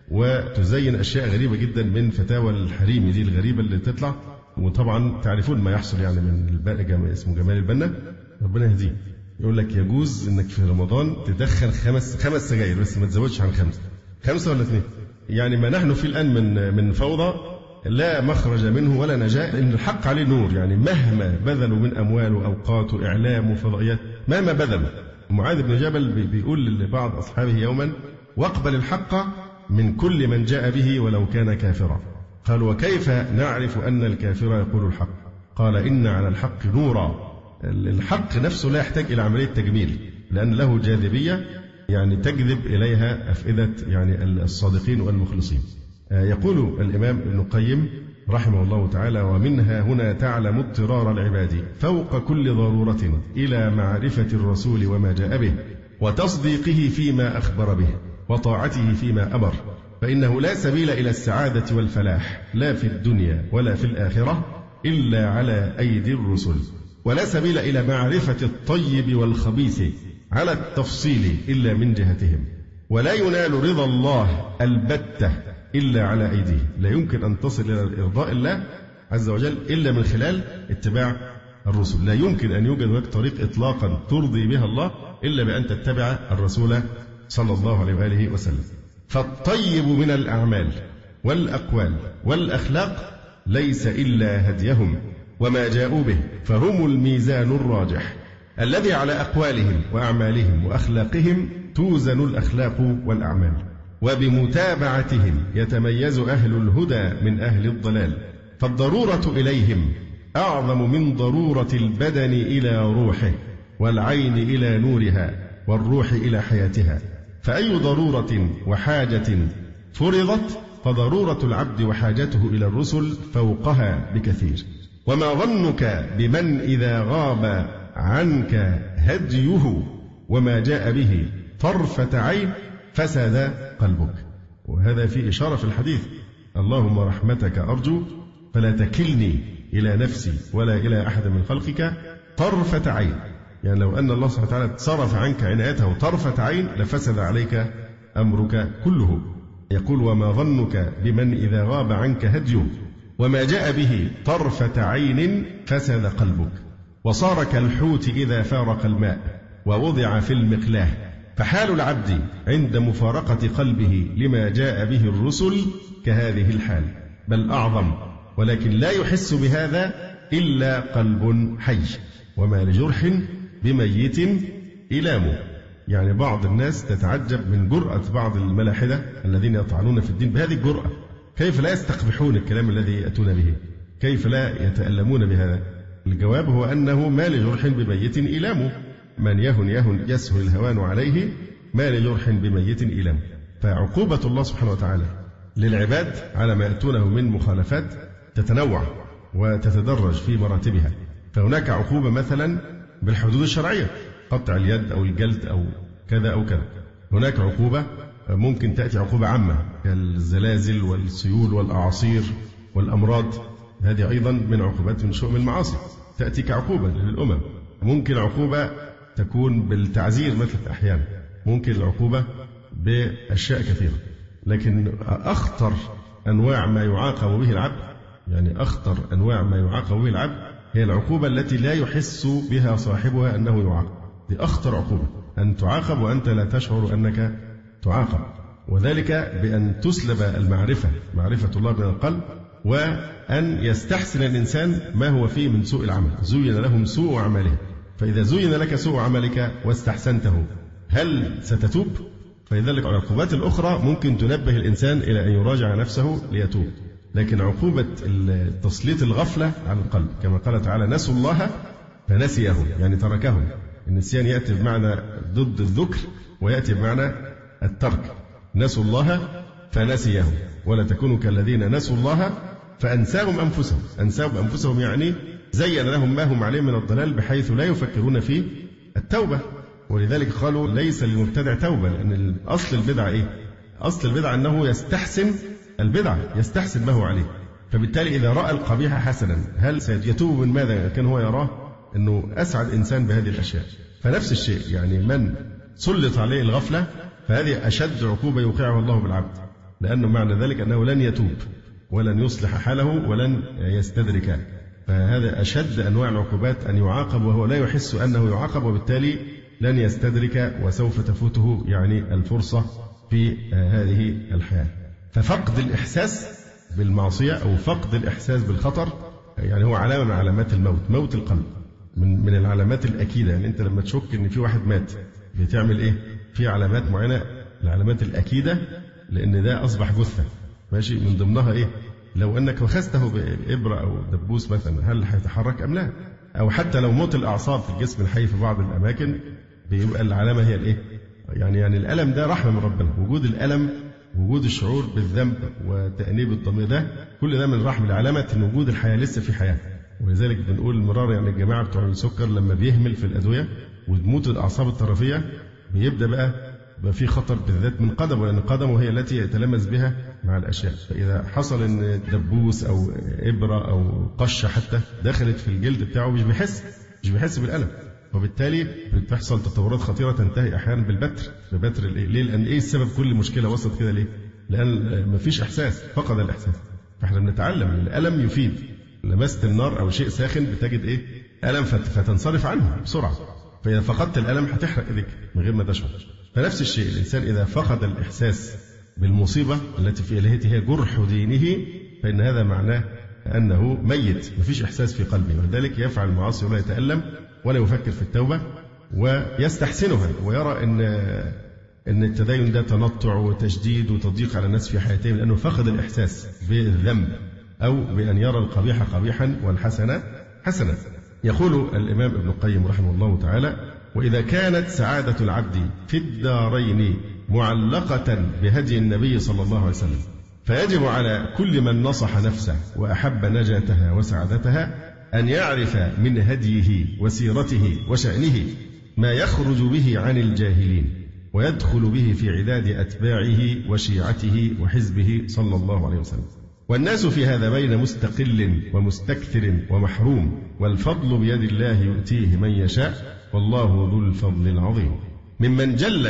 وتزين أشياء غريبة جدا من فتاوى الحريم دي الغريبة اللي تطلع. وطبعا تعرفون ما يحصل يعني من اسمه جمال البنا، ربنا يهديه. يقول لك يجوز إنك في رمضان تدخن خمس سجاير بس ما تزودش عن 5 ولا 2. يعني ما نحن فيه الآن من فوضى لا مخرج منه ولا نجاة، إن الحق عليه نور. يعني مهما بذلوا من أموال وأوقات وإعلام وفضائيات، مهما بذلوا. معاذ بن جبل بيقول لبعض أصحابه يوما: واقبل الحق من كل من جاء به ولو كان كافرا. قالوا: وكيف نعرف أن الكافر يقول الحق؟ قال: إن على الحق نورا. الحق نفسه لا يحتاج إلى عملية تجميل، لأن له جاذبية يعني تجذب إليها أفئدة يعني الصادقين والمخلصين. يقول الإمام ابن القيم رحمه الله تعالى: ومنها هنا تعلم اضطرار العباد فوق كل ضرورة إلى معرفة الرسول وما جاء به، وتصديقه فيما أخبر به، وطاعته فيما أمر، فإنه لا سبيل إلى السعادة والفلاح لا في الدنيا ولا في الآخرة إلا على أيدي الرسل، ولا سبيل إلى معرفة الطيب والخبيث على التفصيل إلا من جهتهم، ولا ينال رضا الله البتة إلا على أيديه. لا يمكن أن تصل إلى إرضاء الله عز وجل إلا من خلال اتباع الرسل. لا يمكن أن يوجد هناك طريق إطلاقا ترضي بها الله إلا بأن تتبع الرسول صلى الله عليه وآله وسلم. فالطيب من الأعمال والأقوال والأخلاق ليس إلا هديهم وما جاءوا به، فهم الميزان الراجح الذي على أقوالهم وأعمالهم وأخلاقهم توزن الأخلاق والأعمال، وبمتابعتهم يتميز أهل الهدى من أهل الضلال. فالضرورة إليهم أعظم من ضرورة البدن إلى روحه، والعين إلى نورها، والروح إلى حياتها. فأي ضرورة وحاجة فرضت فضرورة العبد وحاجته إلى الرسل فوقها بكثير. وما ظنك بمن إذا غاب عنك هديه وما جاء به طرفة عين فسد قلبك. وهذا في إشارة في الحديث: اللهم رحمتك أرجو فلا تكلني إلى نفسي ولا إلى أحد من خلقك طرفة عين. يعني لو أن الله سبحانه وتعالى صرف عنك عنايته طرفة عين لفسد عليك أمرك كله. يقول: وما ظنك بمن إذا غاب عنك هديه وما جاء به طرفة عين فسد قلبك، وصار كالحوت إذا فارق الماء ووضع في المقلاه. فحال العبد عند مفارقة قلبه لما جاء به الرسل كهذه الحال، بل أعظم، ولكن لا يحس بهذا إلا قلب حي. وما لجرح بميت إلام. يعني بعض الناس تتعجب من جرأة بعض الملاحدة الذين يطعنون في الدين بهذه الجرأة. كيف لا يستقبحون الكلام الذي يأتون به؟ كيف لا يتألمون بهذا؟ الجواب هو أنه ما لجرح بميت إلام. من يهن يسهل الهوان عليه، ما لجرح بميت إلام. فعقوبة الله سبحانه وتعالى للعباد على ما يأتونه من مخالفات تتنوع وتتدرج في مراتبها. فهناك عقوبة مثلا بالحدود الشرعية، قطع اليد أو الجلد أو كذا أو كذا. هناك عقوبة ممكن تأتي عقوبة عامة كالزلازل والسيول والأعاصير والأمراض، هذه أيضا من عقوبات من شؤم المعاصي تأتي كعقوبة للأمم. ممكن عقوبة تكون بالتعزير مثل أحيانا، ممكن العقوبة بأشياء كثيرة. لكن أخطر أنواع ما يعاقب به العبد، يعني أخطر أنواع ما يعاقب به العبد هي العقوبة التي لا يحس بها صاحبها أنه يعاقب. دي أخطر عقوبة، أن تعاقب وأنت لا تشعر أنك تعاقب، وذلك بأن تسلب المعرفة، معرفة الله من القلب، وأن يستحسن الإنسان ما هو فيه من سوء العمل. زين لهم سوء عمله. فإذا زين لك سوء عملك واستحسنته هل ستتوب؟ فلذلك العقوبات الأخرى ممكن تنبه الإنسان إلى أن يراجع نفسه ليتوب. لكن عقوبة تسليط الغفلة على القلب كما قال تعالى: نسوا الله فنسيهم، يعني تركهم. النسيان يأتي بمعنى ضد الذكر ويأتي بمعنى الترك. نسوا الله فنسيهم ولا تكونوا كالذين نسوا الله فأنساهم أنفسهم. أنساهم أنفسهم يعني زين لهم ما هم عليه من الضلال بحيث لا يفكرون في التوبة. ولذلك قالوا ليس للمبتدع توبة، لأن أصل البدعة إيه؟ أصل البدعة أنه يستحسن البدعة، يستحسن ما هو عليه. فبالتالي إذا رأى القبيح حسنا هل سيتوب من ماذا كان هو يراه؟ أنه أسعد إنسان بهذه الأشياء. فنفس الشيء، يعني من سلط عليه الغفلة فهذه أشد عقوبة يوقعه الله بالعبد، لأنه معنى ذلك أنه لن يتوب ولن يصلح حاله ولن يستدرك. فهذا أشد أنواع العقوبات أن يعاقب وهو لا يحس أنه يعاقب، وبالتالي لن يستدرك وسوف تفوته يعني الفرصة في هذه الحياة. ففقد الإحساس بالمعصية أو فقد الإحساس بالخطر يعني هو علامة من علامات الموت، موت القلب، من العلامات الأكيدة. يعني أنت لما تشك إن في واحد مات بتعمل إيه؟ في علامات معينة، العلامات الأكيدة، لأن ده أصبح جثة ماشي. من ضمنها إيه؟ لو أنك أخذته بإبرة أو دبوس مثلا، هل هيتحرك أم لا؟ أو حتى لو موت الأعصاب في الجسم الحي في بعض الأماكن، بيبقى العلامة هي الإيه؟ يعني الألم ده رحمة من ربنا، وجود الألم، وجود الشعور بالذنب وتأنيب الضمير، ده كل ده من رحمة، علامة إن وجود الحياة لسه في حياة. ولذلك بنقول مرارا يعني الجماعة بتوع السكر لما بيهمل في الأدوية وتموت الأعصاب الطرفية، بيبدأ بقى في خطر بالذات من قدمه، لأن قدمه هي التي يتلمس بها مع الأشياء. فإذا حصل إن دبوس أو إبرة أو قشة حتى دخلت في الجلد بتاعه، مش بيحس بالألم، وبالتالي بتحصل تطورات خطيرة تنتهي أحيانا ببتر ليه؟ لأن إيه السبب كل مشكلة وصلت كده ليه؟ لأن مفيش إحساس، فقد الإحساس. فإحنا بنتعلم إن الألم يفيد. لمست النار أو شيء ساخن بتجد إيه؟ ألم، فتنصرف عنه بسرعة. فإذا فقدت الألم هتحرق إيديك من غير ما تشعر. فنفس الشيء الإنسان إذا فقد الإحساس بالمصيبة التي في إلهته هي جرح دينه، فإن هذا معناه أنه ميت، مفيش إحساس في قلبه، ولذلك يفعل المعاصي ولا يتألم ولا يفكر في التوبة ويستحسنها، ويرى أن التدين ده تنطع وتشديد وتضييق على الناس في حياتهم، لأنه فقد الإحساس بالذنب أو بأن يرى القبيح قبيحا والحسن حسنا. يقول الإمام ابن القيم رحمه الله تعالى: وإذا كانت سعادة العبد في الدارين معلقة بهدي النبي صلى الله عليه وسلم، فيجب على كل من نصح نفسه وأحب نجاتها وسعادتها أن يعرف من هديه وسيرته وشأنه ما يخرج به عن الجاهلين ويدخل به في عداد أتباعه وشيعته وحزبه صلى الله عليه وسلم. والناس في هذا بين مستقل ومستكثر ومحروم، والفضل بيد الله يؤتيه من يشاء، والله ذو الفضل العظيم. ممن جل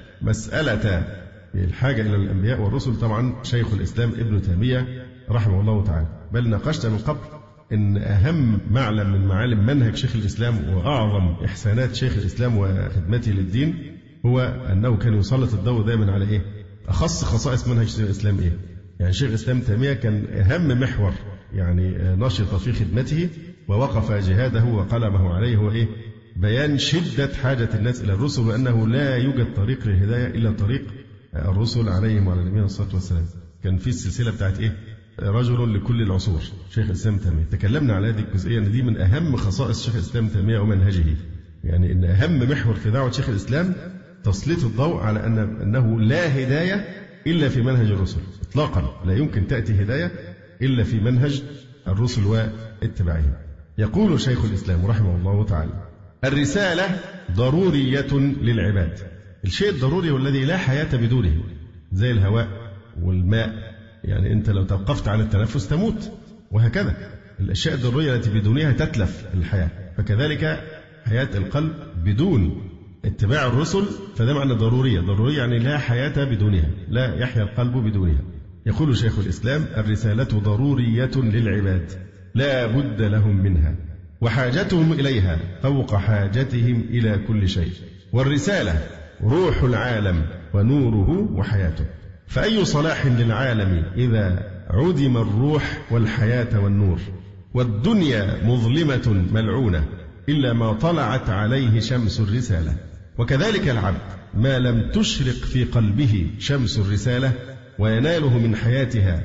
مسألة الحاجة إلى الأنبياء والرسل طبعا شيخ الإسلام ابن تيمية رحمه الله تعالى، بل ناقشت من قبل إن أهم معلم من معالم منهج شيخ الإسلام وأعظم إحسانات شيخ الإسلام وخدمته للدين هو أنه كان يسلط الضوء دائما على إيه؟ أخص خصائص منهج شيخ الإسلام إيه؟ يعني شيخ الإسلام تيمية كان أهم محور يعني نشط في خدمته ووقف جهاده وقلمه عليه هو إيه؟ بيان شدة حاجة الناس إلى الرسل، وأنه لا يوجد طريق للهداية إلا طريق الرسل عليهم وعلى نبينا الصلاة والسلام. كان في السلسلة بتاعت إيه؟ رجل لكل العصور، شيخ الإسلام تيمية. تكلمنا على هذه الجزئية أن دي من أهم خصائص شيخ الإسلام تيمية ومنهجه، يعني أن أهم محور في دعوة شيخ الإسلام تسليط الضوء على أنه لا هداية إلا في منهج الرسل إطلاقا، لا يمكن تأتي هداية إلا في منهج الرسل واتباعهم. يقول شيخ الإسلام رحمه الله تعالى: الرسالة ضرورية للعباد. الشيء الضروري والذي لا حياة بدونه، زي الهواء والماء، يعني أنت لو توقفت عن التنفس تموت، وهكذا الأشياء الضرورية التي بدونها تتلف الحياة. فكذلك حياة القلب بدون اتباع الرسل فده معنى ضرورية يعني لا حياة بدونها، لا يحيا القلب بدونها. يقول شيخ الإسلام: الرسالة ضرورية للعباد لا بد لهم منها، وحاجتهم إليها فوق حاجتهم إلى كل شيء، والرسالة روح العالم ونوره وحياته. فأي صلاح للعالم إذا عدم الروح والحياة والنور، والدنيا مظلمة ملعونة إلا ما طلعت عليه شمس الرسالة. وكذلك العبد ما لم تشرق في قلبه شمس الرسالة ويناله من حياتها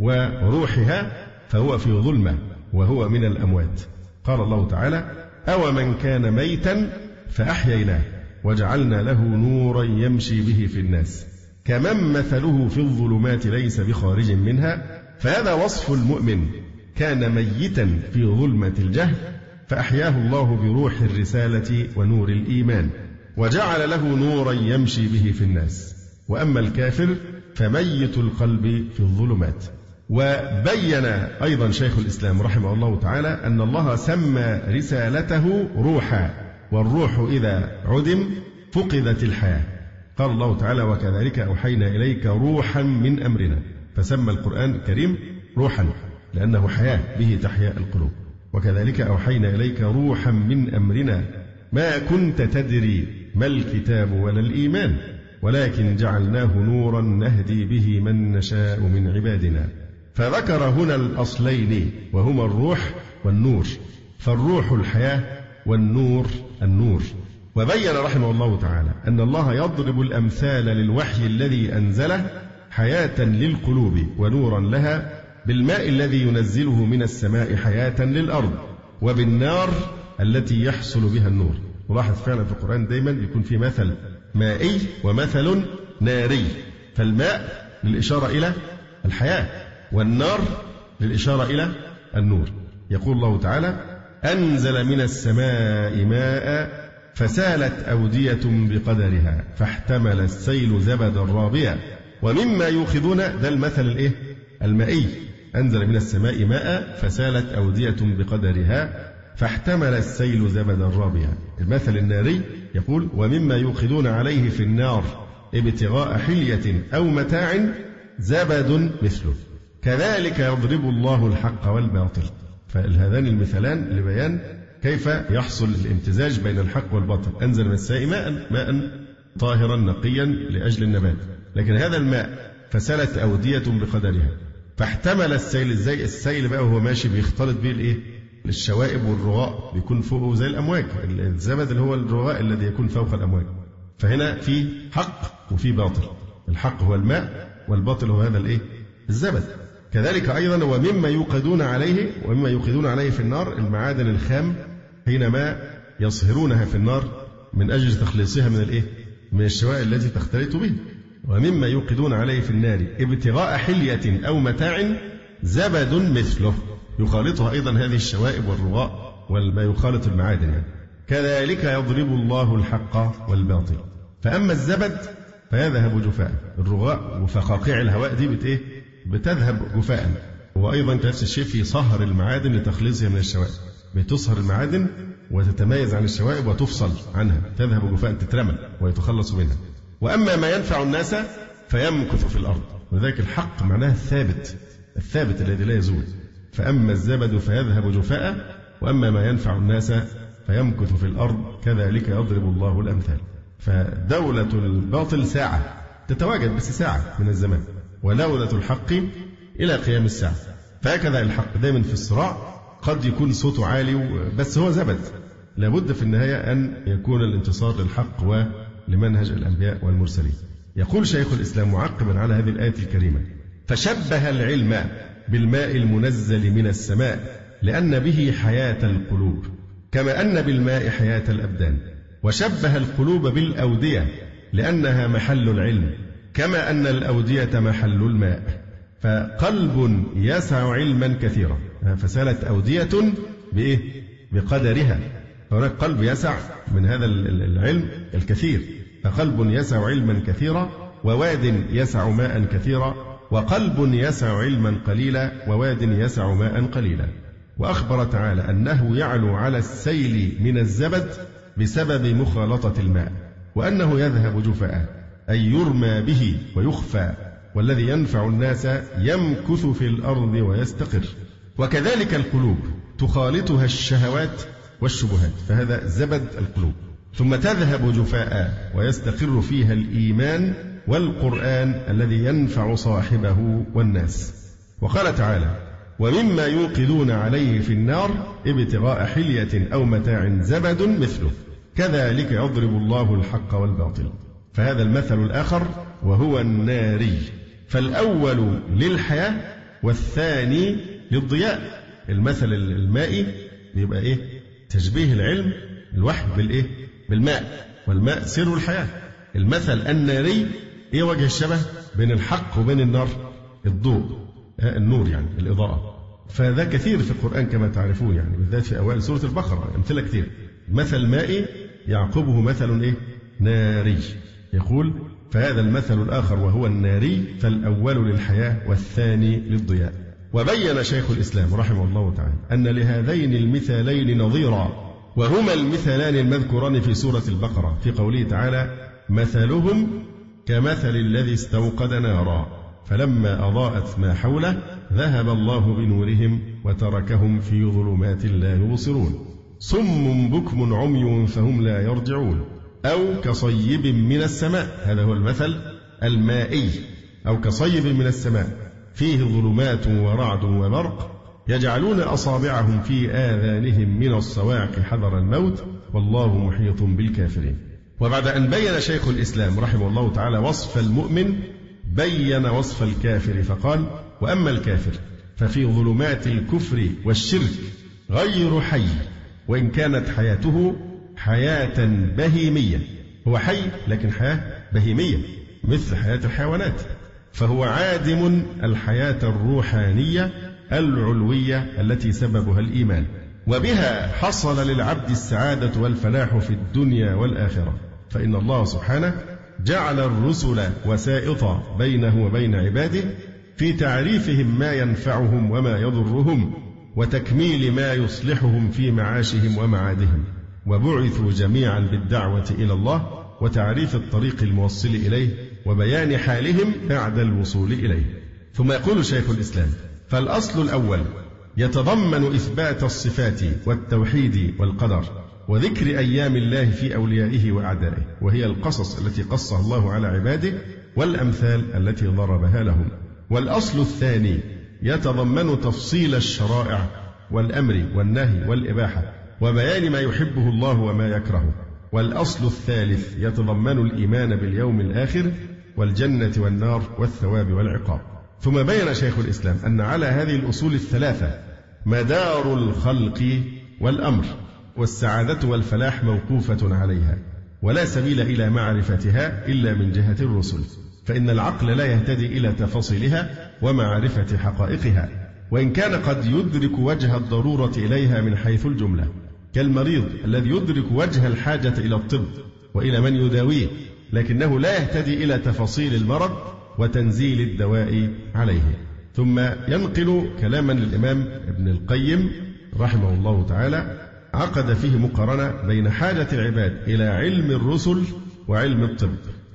وروحها فهو في ظلمة وهو من الأموات. قال الله تعالى: أو من كان ميتا فأحييناه وجعلنا له نورا يمشي به في الناس كمن مثله في الظلمات ليس بخارج منها. فهذا وصف المؤمن، كان ميتا في ظلمة الجهل فأحياه الله بروح الرسالة ونور الإيمان وجعل له نورا يمشي به في الناس. وأما الكافر فميت القلب في الظلمات. وبين أيضا شيخ الإسلام رحمه الله تعالى أن الله سمى رسالته روحا، والروح إذا عدم فقدت الحياة. قال الله تعالى: وكذلك أوحينا إليك روحا من أمرنا. فسمى القرآن الكريم روحا لأنه حياة به تحيا القلوب. وكذلك أوحينا إليك روحا من أمرنا ما كنت تدري ما الكتاب ولا الإيمان ولكن جعلناه نورا نهدي به من نشاء من عبادنا. فذكر هنا الأصلين وهما الروح والنور، فالروح الحياة والنور النور. وبين رحمه الله تعالى أن الله يضرب الأمثال للوحي الذي أنزله حياة للقلوب ونورا لها، بالماء الذي ينزله من السماء حياة للأرض، وبالنار التي يحصل بها النور. ولاحظ فعلا في القرآن دايما يكون في مثل مائي ومثل ناري، فالماء للإشارة إلى الحياة، والنار للإشارة إلى النور. يقول الله تعالى: أنزل من السماء ماء فسالت أودية بقدرها فاحتمل السيل زبدا رابيا ومما يوقدون. ده المثل المائي، أنزل من السماء ماء فسالت أودية بقدرها فاحتمل السيل زبدا رابيا. المثل الناري يقول: ومما يوقدون عليه في النار ابتغاء حلية أو متاع زبد مثله كذلك يضرب الله الحق والباطل. فهذان المثلان لبيان كيف يحصل الامتزاج بين الحق والباطل. أنزل من السماء ماء طاهرا نقيا لأجل النبات، لكن هذا الماء فسالت أودية بقدرها فاحتمل السيل. ازاي السيل بقى وهو ماشي بيختلط به الشوائب والرغاء، بيكون فوقه زي الأمواج، الزبد اللي هو الرغاء الذي يكون فوق الأمواج. فهنا في حق وفي باطل، الحق هو الماء والباطل هو هذا الزبد. كذلك أيضا ومما يوقدون عليه في النار المعادن الخام حينما يصهرونها في النار من أجل تخليصها من الشوائب التي تختلط به. ومما يوقدون عليه في النار ابتغاء حلية أو متاع زبد مثله، يخالطها أيضا هذه الشوائب والرغاء وما يخالط المعادن كذلك يضرب الله الحق والباطل. فأما الزبد فيذهب جفاء، الرغاء وفقاقيع الهواء دي بتذهب جفاء. وأيضا نفس الشيء في صهر المعادن لتخليصها من الشوائب، بتصهر المعادن وتتميز عن الشوائب وتفصل عنها، تذهب جفاء، تترمى ويتخلص منها. وأما ما ينفع الناس فيمكث في الأرض، وذلك الحق معناه الثابت الذي لا يزول. فأما الزبد فيذهب جفاء وأما ما ينفع الناس فيمكث في الأرض كذلك يضرب الله الأمثال. فدولة الباطل ساعة تتواجد، بس ساعة من الزمان، ودولة الحق إلى قيام الساعة. فهكذا الحق دائما في الصراع قد يكون صوته عالي بس هو زبد، لابد في النهاية أن يكون الانتصار للحق ولمنهج الأنبياء والمرسلين. يقول شيخ الإسلام معقبا على هذه الآية الكريمة: فشبه العلم بالماء المنزل من السماء لأن به حياة القلوب كما أن بالماء حياة الأبدان، وشبه القلوب بالأودية لأنها محل العلم كما أن الأودية محل الماء. فقلب يسع علما كثيرا، فسالت أودية بقدرها، هناك قلب يسع من هذا العلم الكثير، فقلب يسع علما كثيرا وواد يسع ماء كثيرا، وقلب يسع علما قليلا وواد يسع ماء قليلا. وأخبر تعالى أنه يعلو على السيل من الزبد بسبب مخالطة الماء، وأنه يذهب جفاء أي يرمى به ويخفى، والذي ينفع الناس يمكث في الأرض ويستقر. وكذلك القلوب تخالطها الشهوات والشبهات، فهذا زبد القلوب، ثم تذهب جفاء ويستقر فيها الإيمان والقرآن الذي ينفع صاحبه والناس. وقال تعالى: ومما يوقدون عليه في النار ابتغاء حلية أو متاع زبد مثله كذلك يضرب الله الحق والباطل. فهذا المثل الآخر وهو الناري، فالأول للحياة والثاني للضياء. المثل المائي يبقى تشبيه العلم الوحي بالماء، والماء سر الحياة. المثل الناري وجه الشبه بين الحق وبين النار؟ الضوء، النور يعني الإضاءة. فذا كثير في القرآن كما تعرفون، يعني بالذات في أوائل سورة البقرة أمثلة كثير. مثل مائي يعقبه مثل ناري. يقول: فهذا المثل الآخر وهو الناري، فالأول للحياة والثاني للضياء. وبين شيخ الإسلام رحمه الله تعالى أن لهذين المثالين نظيرا، وهما المثلان المذكوران في سورة البقرة في قوله تعالى: مثلهم كمثل الذي استوقد نارا فلما أضاءت ما حوله ذهب الله بنورهم وتركهم في ظلمات لا يبصرون صم بكم عمي فهم لا يرجعون أو كصيب من السماء، هذا هو المثل المائي، أو كصيب من السماء فيه ظلمات ورعد وبرق يجعلون أصابعهم في آذانهم من الصواعق حذر الموت والله محيط بالكافرين. وبعد أن بين شيخ الإسلام رحمه الله تعالى وصف المؤمن بين وصف الكافر فقال: وأما الكافر ففي ظلمات الكفر والشرك غير حي، وإن كانت حياته حياة بهيمية، هو حي لكن حياة بهيمية مثل حياة الحيوانات، فهو عادم الحياة الروحانية العلوية التي سببها الإيمان، وبها حصل للعبد السعادة والفلاح في الدنيا والآخرة، فإن الله سبحانه جعل الرسل وسائط بينه وبين عباده في تعريفهم ما ينفعهم وما يضرهم وتكميل ما يصلحهم في معاشهم ومعادهم، وبعثوا جميعا بالدعوة إلى الله وتعريف الطريق الموصل إليه وبيان حالهم بعد الوصول إليه. ثم يقول شيخ الإسلام: فالأصل الأول يتضمن إثبات الصفات والتوحيد والقدر وذكر أيام الله في أوليائه وأعدائه، وهي القصص التي قصها الله على عباده والأمثال التي ضربها لهم. والأصل الثاني يتضمن تفصيل الشرائع والأمر والنهي والإباحة وبيان ما يحبه الله وما يكرهه. والأصل الثالث يتضمن الإيمان باليوم الآخر والجنة والنار والثواب والعقاب. ثم بين شيخ الإسلام أن على هذه الأصول الثلاثة مدار الخلق والأمر، والسعادة والفلاح موقوفة عليها، ولا سبيل إلى معرفتها إلا من جهة الرسل، فإن العقل لا يهتدي إلى تفاصيلها ومعرفة حقائقها، وإن كان قد يدرك وجه الضرورة إليها من حيث الجملة، كالمريض الذي يدرك وجه الحاجة إلى الطب وإلى من يداويه، لكنه لا يهتدي إلى تفاصيل المرض وتنزيل الدواء عليه. ثم ينقل كلاما للإمام ابن القيم رحمه الله تعالى عقد فيه مقارنة بين حاجة العباد إلى علم الرسل وعلم الطب.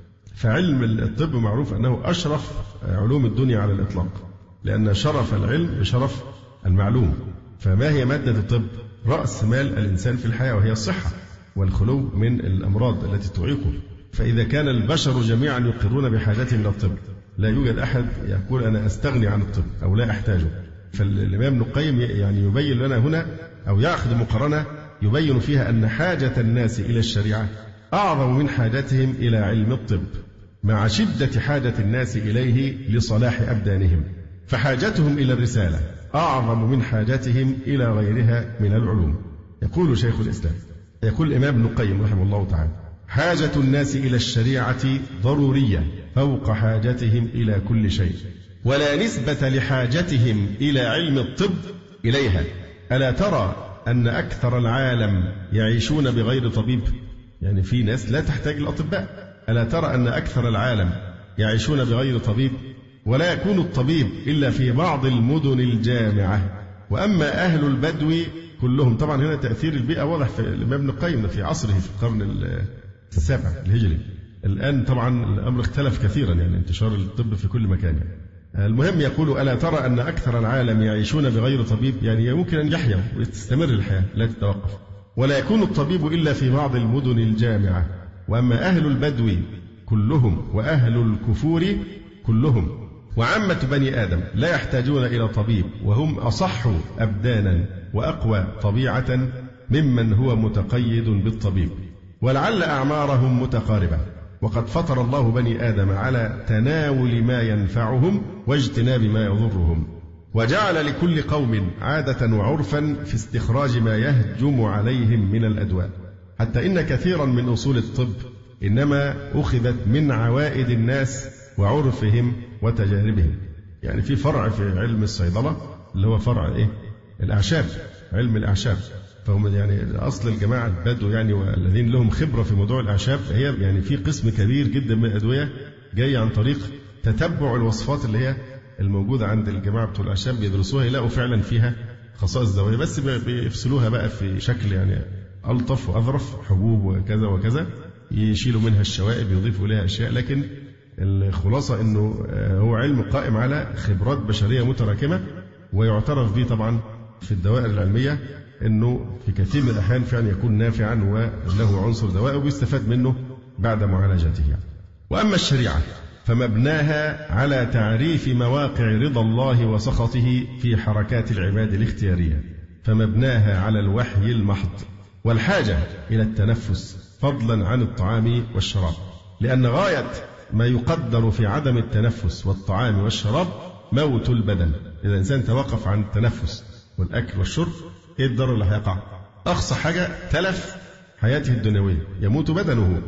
فعلم الطب معروف أنه أشرف علوم الدنيا على الإطلاق، لأن شرف العلم بشرف المعلوم. فما هي مادة الطب؟ رأس مال الإنسان في الحياة، وهي الصحة والخلو من الأمراض التي تعيقه. فإذا كان البشر جميعا يقرون بحاجتهم إلى الطب، لا يوجد أحد يقول أنا أستغني عن الطب أو لا أحتاجه. فالإمام ابن القيم يعني يبين لنا هنا أو يأخذ مقارنة يبين فيها أن حاجة الناس إلى الشريعة أعظم من حاجتهم إلى علم الطب، مع شدة حاجة الناس إليه لصلاح أبدانهم، فحاجتهم إلى الرسالة أعظم من حاجتهم إلى غيرها من العلوم. يقول شيخ الإسلام، يقول الإمام ابن القيم رحمه الله تعالى: حاجة الناس إلى الشريعة ضرورية فوق حاجتهم إلى كل شيء، ولا نسبة لحاجتهم إلى علم الطب إليها. ألا ترى أن أكثر العالم يعيشون بغير طبيب؟ يعني في ناس لا تحتاج الأطباء. ألا ترى أن أكثر العالم يعيشون بغير طبيب، ولا يكون الطبيب إلا في بعض المدن الجامعة، وأما أهل البدو كلهم. طبعا هنا تأثير البيئة واضح في الإمام ابن القيم في عصره في القرن السابع الهجري. الآن طبعا الأمر اختلف كثيرا، يعني انتشار الطب في كل مكان. المهم يقول: ألا ترى أن أكثر العالم يعيشون بغير طبيب، يعني يمكن أن يحيا وتستمر الحياة لا تتوقف، ولا يكون الطبيب إلا في بعض المدن الجامعة، وأما أهل البدو كلهم وأهل الكفور كلهم وعامة بني آدم لا يحتاجون إلى طبيب، وهم أصح أبدانا وأقوى طبيعة ممن هو متقيد بالطبيب، ولعل أعمارهم متقاربة، وقد فطر الله بني آدم على تناول ما ينفعهم واجتناب ما يضرهم، وجعل لكل قوم عادة وعرفا في استخراج ما يهجم عليهم من الأدواء، حتى إن كثيرا من أصول الطب إنما أخذت من عوائد الناس وعرفهم وتجاربهم. يعني في فرع في علم الصيدلة اللي هو فرع الأعشاب، علم الأعشاب، فهم يعني أصل الجماعة البدو يعني والذين لهم خبرة في موضوع الأعشاب، هي يعني في قسم كبير جدا من الأدوية جاي عن طريق تتبع الوصفات اللي هي الموجودة عند الجماعة بتوع الأعشاب، بيدرسوها يلاقوا فعلا فيها خصائص دواء، بس بيفصلوها بقى في شكل يعني ألطف وأظرف، حبوب وكذا وكذا، يشيلوا منها الشوائب يضيفوا إليها أشياء. لكن الخلاصة أنه هو علم قائم على خبرات بشرية متراكمة، ويعترف به طبعا في الدوائر العلمية أنه في كثير من الأحيان فعلا يكون نافعا وله عنصر دوائي وبيستفاد منه بعد معالجته يعني. وأما الشريعة فمبناها على تعريف مواقع رضا الله وسخطه في حركات العباد الاختيارية، فمبناها على الوحي المحض والحاجة إلى التنفس فضلا عن الطعام والشراب، لأن غاية ما يقدر في عدم التنفس والطعام والشراب موت البدن. إذا الإنسان توقف عن التنفس والأكل والشرب إيه الضرر اللي هيقع؟ أقصى حاجة تلف حياته الدنيوية، يموت بدنه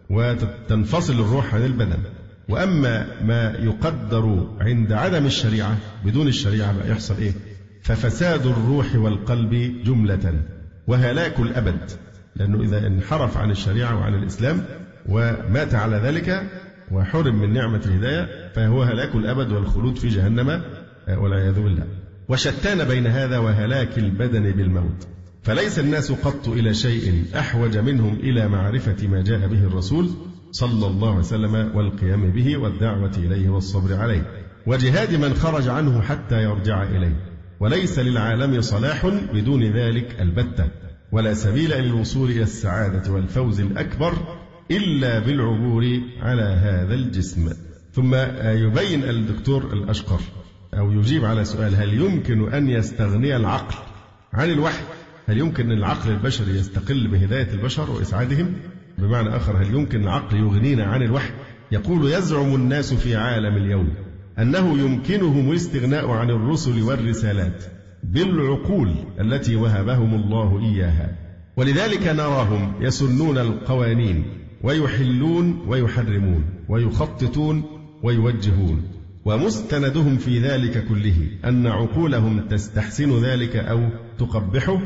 وتنفصل الروح عن البدن. وأما ما يقدر عند عدم الشريعة بدون الشريعة بقى يحصل إيه؟ ففساد الروح والقلب جملة وهلاك الأبد، لأنه إذا انحرف عن الشريعة وعن الإسلام ومات على ذلك وحرم من نعمة الهداية فهو هلاك الأبد والخلود في جهنم والعياذ بالله. وشتان بين هذا وهلاك البدن بالموت، فليس الناس قط إلى شيء أحوج منهم إلى معرفة ما جاء به الرسول صلى الله عليه وسلم والقيام به والدعوة إليه والصبر عليه وجهاد من خرج عنه حتى يرجع إليه. وليس للعالم صلاح بدون ذلك البتة، ولا سبيل للوصول إلى السعادة والفوز الأكبر إلا بالعبور على هذا الجسم. ثم يبين الدكتور الأشقر أو يجيب على سؤال: هل يمكن أن يستغني العقل عن الوحي؟ هل يمكن أن العقل البشري يستقل بهداية البشر وإسعادهم؟ بمعنى آخر، هل يمكن العقل يغنينا عن الوحي؟ يقول: يزعم الناس في عالم اليوم أنه يمكنهم الاستغناء عن الرسل والرسالات بالعقول التي وهبهم الله إياها، ولذلك نراهم يسنون القوانين ويحلون ويحرمون ويخططون ويوجهون، ومستندهم في ذلك كله أن عقولهم تستحسن ذلك أو تقبحه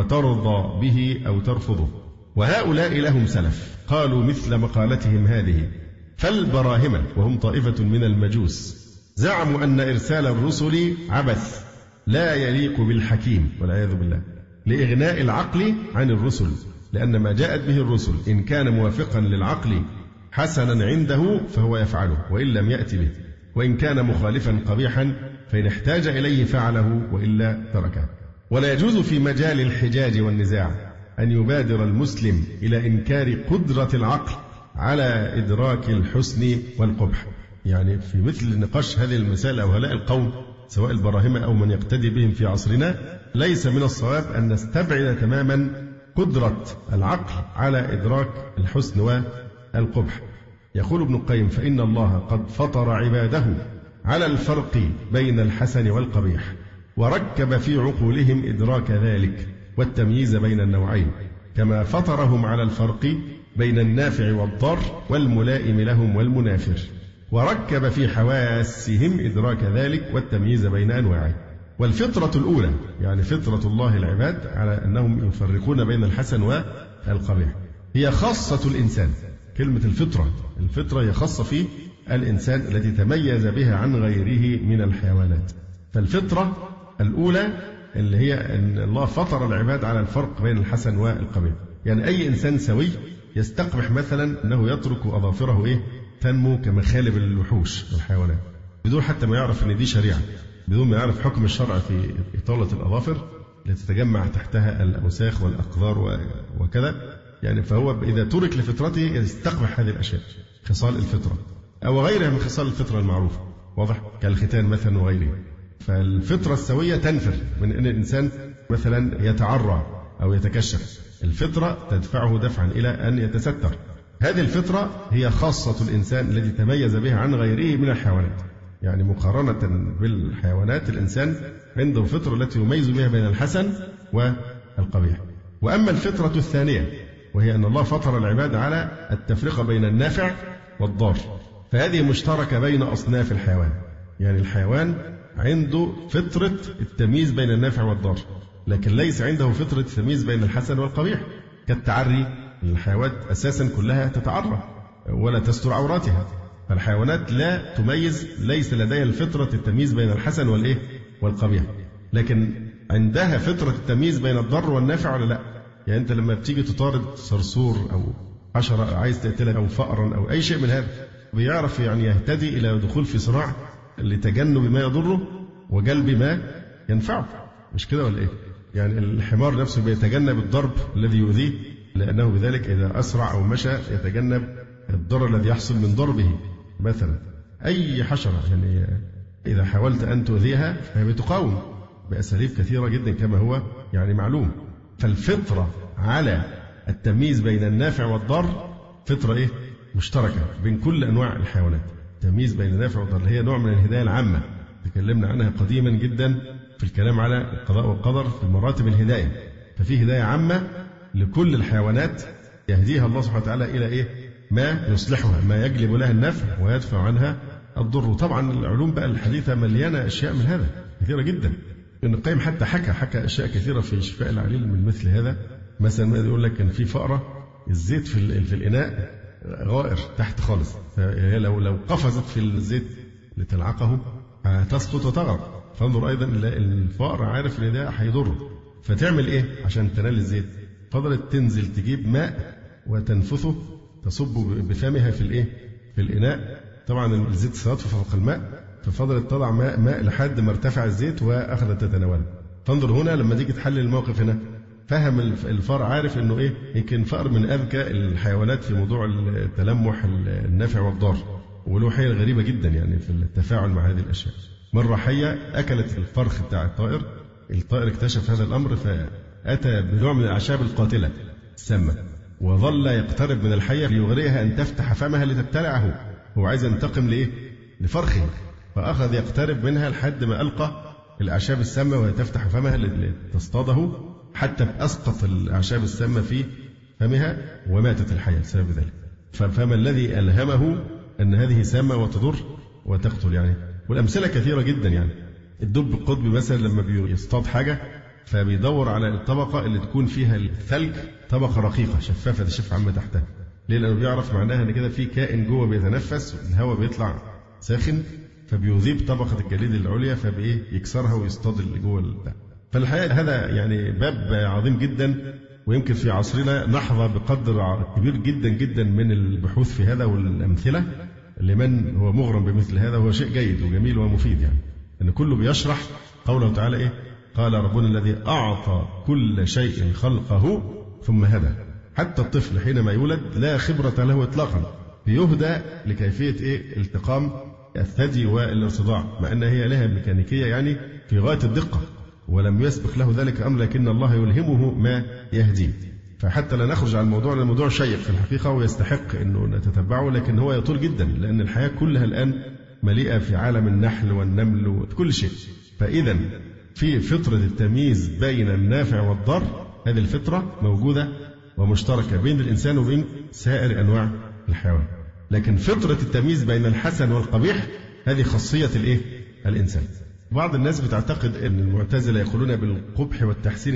وترضى به أو ترفضه. وهؤلاء لهم سلف قالوا مثل مقالتهم هذه. فالبراهمة وهم طائفة من المجوس زعموا أن إرسال الرسل عبث لا يليق بالحكيم والعياذ بالله، لإغناء العقل عن الرسل، لأن ما جاءت به الرسل إن كان موافقا للعقل حسنا عنده فهو يفعله وإن لم يأتي به، وإن كان مخالفا قبيحا فإن احتاج إليه فعله وإلا تركه. ولا يجوز في مجال الحجاج والنزاع أن يبادر المسلم إلى إنكار قدرة العقل على إدراك الحسن والقبح. يعني في مثل نقاش هذه المسائل أو هؤلاء القوم سواء البراهمة أو من يقتدي بهم في عصرنا، ليس من الصواب أن نستبعد تماما قدرة العقل على إدراك الحسن والقبح. يقول ابن القيم: فإن الله قد فطر عباده على الفرق بين الحسن والقبيح، وركب في عقولهم إدراك ذلك والتمييز بين النوعين، كما فطرهم على الفرق بين النافع والضار والملائم لهم والمنافر، وركب في حواسهم إدراك ذلك والتمييز بين أنواعه. والفطرة الأولى يعني فطرة الله العباد على أنهم يفرقون بين الحسن والقبيح هي خاصة الإنسان. كلمة الفطرة هي خاصة في الإنسان التي تميز بها عن غيره من الحيوانات. فالفطرة الأولى اللي هي أن الله فطر العباد على الفرق بين الحسن والقبيح. يعني أي إنسان سوي يستقبح مثلا أنه يترك أظافره تنمو كمخالب الوحوش والحيوانات بدون حتى ما يعرف أن دي شريعة، بدون ما يعرف حكم الشرع في إطالة الأظافر التي تتجمع تحتها الأوساخ والأقذار وكذا. يعني فهو إذا ترك لفطرته يستقبح هذه الأشياء، خصال الفطرة أو غيرها من خصال الفطرة المعروفة، واضح، كالختان مثلا وغيره. فالفطرة السوية تنفر من أن الإنسان مثلا يتعرى أو يتكشف، الفطرة تدفعه دفعا إلى أن يتستر. هذه الفطرة هي خاصة الإنسان التي تميز بها عن غيره من الحيوانات. يعني مقارنة بالحيوانات الإنسان عنده فطرة التي يميز بها بين الحسن والقبيح. وأما الفطرة الثانية وهي أن الله فطر العباد على التفرقة بين النافع والضار، فهذه مشتركة بين أصناف الحيوان. يعني الحيوان عنده فطرة التمييز بين النافع والضار، لكن ليس عنده فطرة التمييز بين الحسن والقبيح. كالتعري، الحيوانات أساسا كلها تتعرى ولا تستر عوراتها، فالحيوانات لا تميز، ليس لديها الفطرة التمييز بين الحسن والقبيح، لكن عندها فطرة التمييز بين الضر والنافع ولا لا؟ يعني أنت لما بتيجي تطارد صرصور أو حشرة عايز تقتلها أو فأرا أو أي شيء من هذا، بيعرف يعني يهتدي إلى دخول في صراع لتجنب ما يضره وجلب ما ينفعه. مش كده ولا إيه؟ يعني الحمار نفسه بيتجنب الضرب الذي يؤذيه، لأنه بذلك إذا أسرع أو مشى يتجنب الضرر الذي يحصل من ضربه. مثلا أي حشرة يعني إذا حاولت أن تؤذيها فهي بتقاوم بأساليب كثيرة جدا كما هو يعني معلوم. فالفطرة على التمييز بين النافع والضار فطرة إيه؟ مشتركة بين كل أنواع الحيوانات. التمييز بين النافع والضار اللي هي نوع من الهداية العامة تكلمنا عنها قديما جدا في الكلام على القضاء والقدر في مراتب الهداية. ففي هداية عامة لكل الحيوانات يهديها الله سبحانه وتعالى إلى إيه؟ ما يصلحها، ما يجلب لها النفع ويدفع عنها الضر. طبعا العلوم بقى الحديثة مليانة أشياء من هذا كثيرة جدا. ابن القيم حتى حكى أشياء كثيرة في شفاء العليل من مثل هذا. مثلا يقول لك كان في فأرة الزيت في الإناء غائر تحت خالص، فهي لو قفزت في الزيت لتلعقه هتسقط وتغرق. فانظر أيضا الفأر عارف إن ده هيضره، فتعمل إيه عشان تنال الزيت؟ فضلت تنزل تجيب ماء وتنفثه تصب بفمها في الإناء. طبعا الزيت سيطفو فوق الماء، ففضلت تضع ماء لحد ما ارتفع الزيت وأخذت تتناوله. فانظر هنا لما تيجي تحلل الموقف هنا فهم الفار عارف انه ايه؟ يمكن فأر من اذكى الحيوانات في موضوع التلمح النافع والضار، وله حيل غريبه جدا يعني في التفاعل مع هذه الاشياء. مره حيه اكلت الفرخ بتاع الطائر اكتشف هذا الامر فاتى بنوع من الاعشاب القاتله السامه، وظل يقترب من الحيه ليغريها ان تفتح فمها لتبتلعه. هو عايز ينتقم لايه؟ لفرخه، فاخذ يقترب منها لحد ما القى الاعشاب السامه وهي تفتح فمها لتصطاده، حتى أسقط الأعشاب السامة في فمها وماتت الحية بسبب ذلك. فما الذي ألهمه أن هذه سامة وتضر وتقتل يعني؟ والأمثلة كثيرة جدا يعني. الدب القطبي مثلا لما بيصطاد حاجة فبيدور على الطبقة اللي تكون فيها الثلج طبقة رقيقة شفافة تشف عما تحتها. ليه؟ لأنه بيعرف معناها أن كده في كائن جوه بيتنفس والهواء بيطلع ساخن فبيذيب طبقة الجليد العليا فبيكسرها ويصطاد اللي جوه فالحقيقة هذا يعني باب عظيم جدا، ويمكن في عصرنا نحظى بقدر كبير جدا جدا من البحوث في هذا والأمثلة لمن هو مغرم بمثل هذا. وهو شيء جيد وجميل ومفيد يعني، أن كله بيشرح قوله تعالى إيه؟ قال ربنا الذي أعطى كل شيء خلقه ثم هدى. حتى الطفل حينما يولد لا خبرة له إطلاقا يهدى لكيفية إيه؟ التقام الثدي والارتضاع، مع أن هي لها ميكانيكية يعني في غاية الدقة، ولم يسبق له ذلك أمر، لكن الله يلهمه ما يهديه. فحتى لا نخرج عن الموضوع، لأن الموضوع شيق في الحقيقة ويستحق أنه نتتبعه، لكن هو يطول جدا لأن الحياة كلها الآن مليئة في عالم النحل والنمل وكل شيء. فإذا في فطرة التمييز بين النافع والضار، هذه الفطرة موجودة ومشتركة بين الإنسان وبين سائر أنواع الحيوان. لكن فطرة التمييز بين الحسن والقبيح هذه خاصية الإنسان. بعض الناس بتعتقد أن المعتزلة يقولون بالقبح والتحسين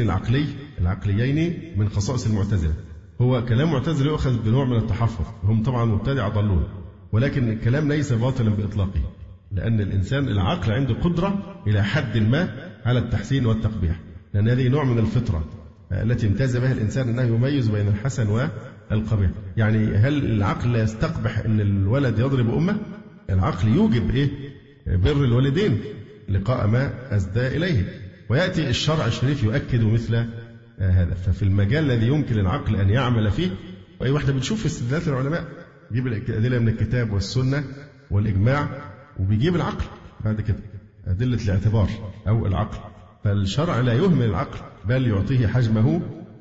العقليين من خصائص المعتزلة. هو كلام معتزلي يؤخذ بنوع من التحفظ، هم طبعا مبتدع ضلون، ولكن الكلام ليس باطلا بإطلاقه، لأن الإنسان العقل عنده قدرة إلى حد ما على التحسين والتقبيح، لأن هذه نوع من الفطرة التي امتاز بها الإنسان أنه يميز بين الحسن والقبيح. يعني هل العقل لا يستقبح أن الولد يضرب أمه؟ العقل يوجب إيه؟ بر الوالدين لقاء ما أسدى إليه، ويأتي الشرع الشريف يؤكد مثل هذا. ففي المجال الذي يمكن العقل أن يعمل فيه، وأي واحدة بتشوف في استدلالات العلماء يجيب الأدلة من الكتاب والسنة والإجماع، وبيجيب العقل بعد كده أدلة الاعتبار أو العقل. فالشرع لا يهمل العقل بل يعطيه حجمه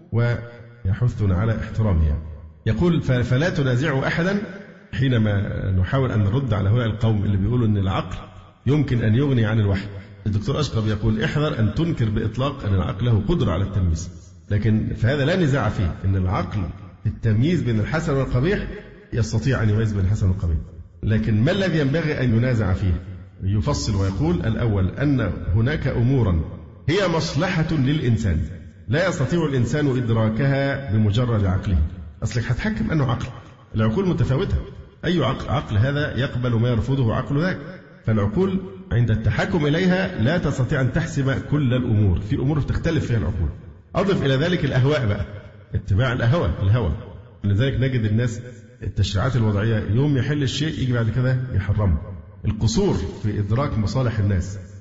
ويحثنا على احترامه يعني. يقول فلا تنازعوا أحدا حينما نحاول أن نرد على هؤلاء القوم اللي بيقولوا أن العقل يمكن أن يغني عن الوحي. الدكتور أشقر يقول احذر أن تنكر بإطلاق أن العقل له قدرة على التمييز، لكن فهذا لا نزاع فيه أن العقل في التمييز بين الحسن والقبيح يستطيع أن يميز بين الحسن والقبيح. لكن ما الذي ينبغي أن ينازع فيه؟ يفصل ويقول الأول أن هناك أمورا هي مصلحة للإنسان لا يستطيع الإنسان إدراكها بمجرد عقله. أصلك هتحكم أنه عقل، العقول متفاوتة، أي عقل هذا يقبل ما يرفضه عقل ذاك. فالعقول عند التحكم إليها لا تستطيع أن تحسم كل الأمور، في أمور تختلف فيها العقول. أضف إلى ذلك الأهواء بقى، اتباع الهوى. لذلك نجد الناس التشريعات الوضعية يوم يحل الشيء يجي بعد كده يحرمه. القصور في إدراك مصالح الناس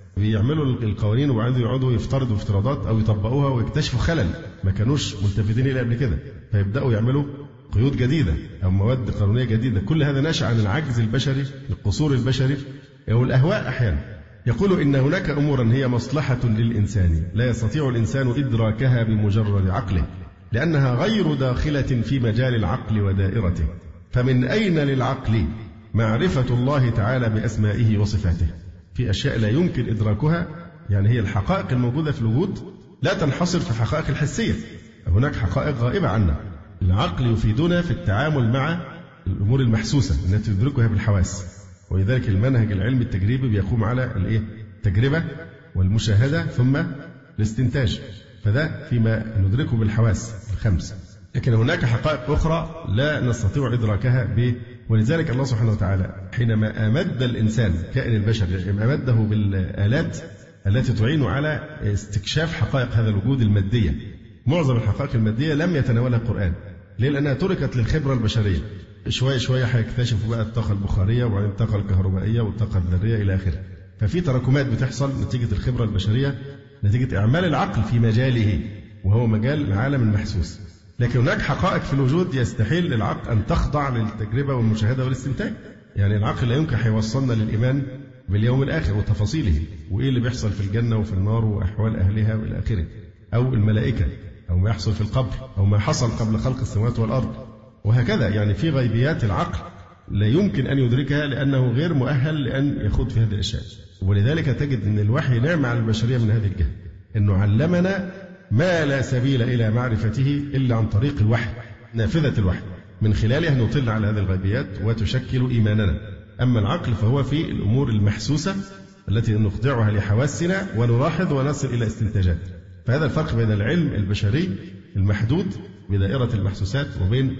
بيعملوا القوانين وبعدين يقعدوا يفترضوا افتراضات أو يطبقوها ويكتشفوا خلل ما كانوش ملتفتين إليه قبل كده، فيبدأوا يعملوا قيود جديدة أو مواد قانونية جديدة. كل هذا ناشئ عن العجز البشري، القصور البشري أو الأهواء أحيانا. يقول إن هناك أمورا هي مصلحة للإنسان لا يستطيع الإنسان إدراكها بمجرد عقله، لأنها غير داخلة في مجال العقل ودائرته. فمن أين للعقل معرفة الله تعالى بأسمائه وصفاته؟ في أشياء لا يمكن إدراكها، يعني هي الحقائق الموجودة في الوجود لا تنحصر في الحقائق الحسية، هناك حقائق غائبة عنا. العقل يفيدنا في التعامل مع الأمور المحسوسة التي تدركها بالحواس، ولذلك المنهج العلمي التجريبي بيقوم على التجربة والمشاهدة ثم الاستنتاج، فده فيما ندركه بالحواس الخمس. لكن هناك حقائق أخرى لا نستطيع إدراكها ولذلك الله سبحانه وتعالى حينما أمد الإنسان كائن البشر أمده بالآلات التي تعين على استكشاف حقائق هذا الوجود المادية. معظم الحقائق المادية لم يتناولها القرآن، ليه؟ لأنها تركت للخبرة البشرية. شوية شوية هيكتشفوا بقى الطاقة البخارية وبعدين الطاقة الكهربائية والطاقة الذرية إلى آخره. ففي تراكمات بتحصل نتيجة الخبرة البشرية، نتيجة إعمال العقل في مجاله وهو مجال العالم المحسوس. لكن هناك حقائق في الوجود يستحيل للعقل أن تخضع للتجربة والمشاهدة والاستنتاج. يعني العقل لا يمكن هيوصلنا للإيمان باليوم الآخر وتفاصيله وإيه اللي بيحصل في الجنة وفي النار وأحوال أهلها وإلى آخره، أو الملائكة أو ما يحصل في القبر أو ما حصل قبل خلق السماوات والأرض وهكذا. يعني في غيبيات العقل لا يمكن أن يدركها لأنه غير مؤهل لأن يخوض في هذه الأشياء. ولذلك تجد أن الوحي نعمة على البشرية من هذه الجهة، أنه علمنا ما لا سبيل إلى معرفته إلا عن طريق الوحي، نافذة الوحي من خلالها نطل على هذه الغيبيات وتشكل إيماننا. أما العقل فهو في الأمور المحسوسة التي نخضعها لحواسنا ونلاحظ ونصل إلى استنتاجات. فهذا الفرق بين العلم البشري المحدود بدائرة المحسوسات وبين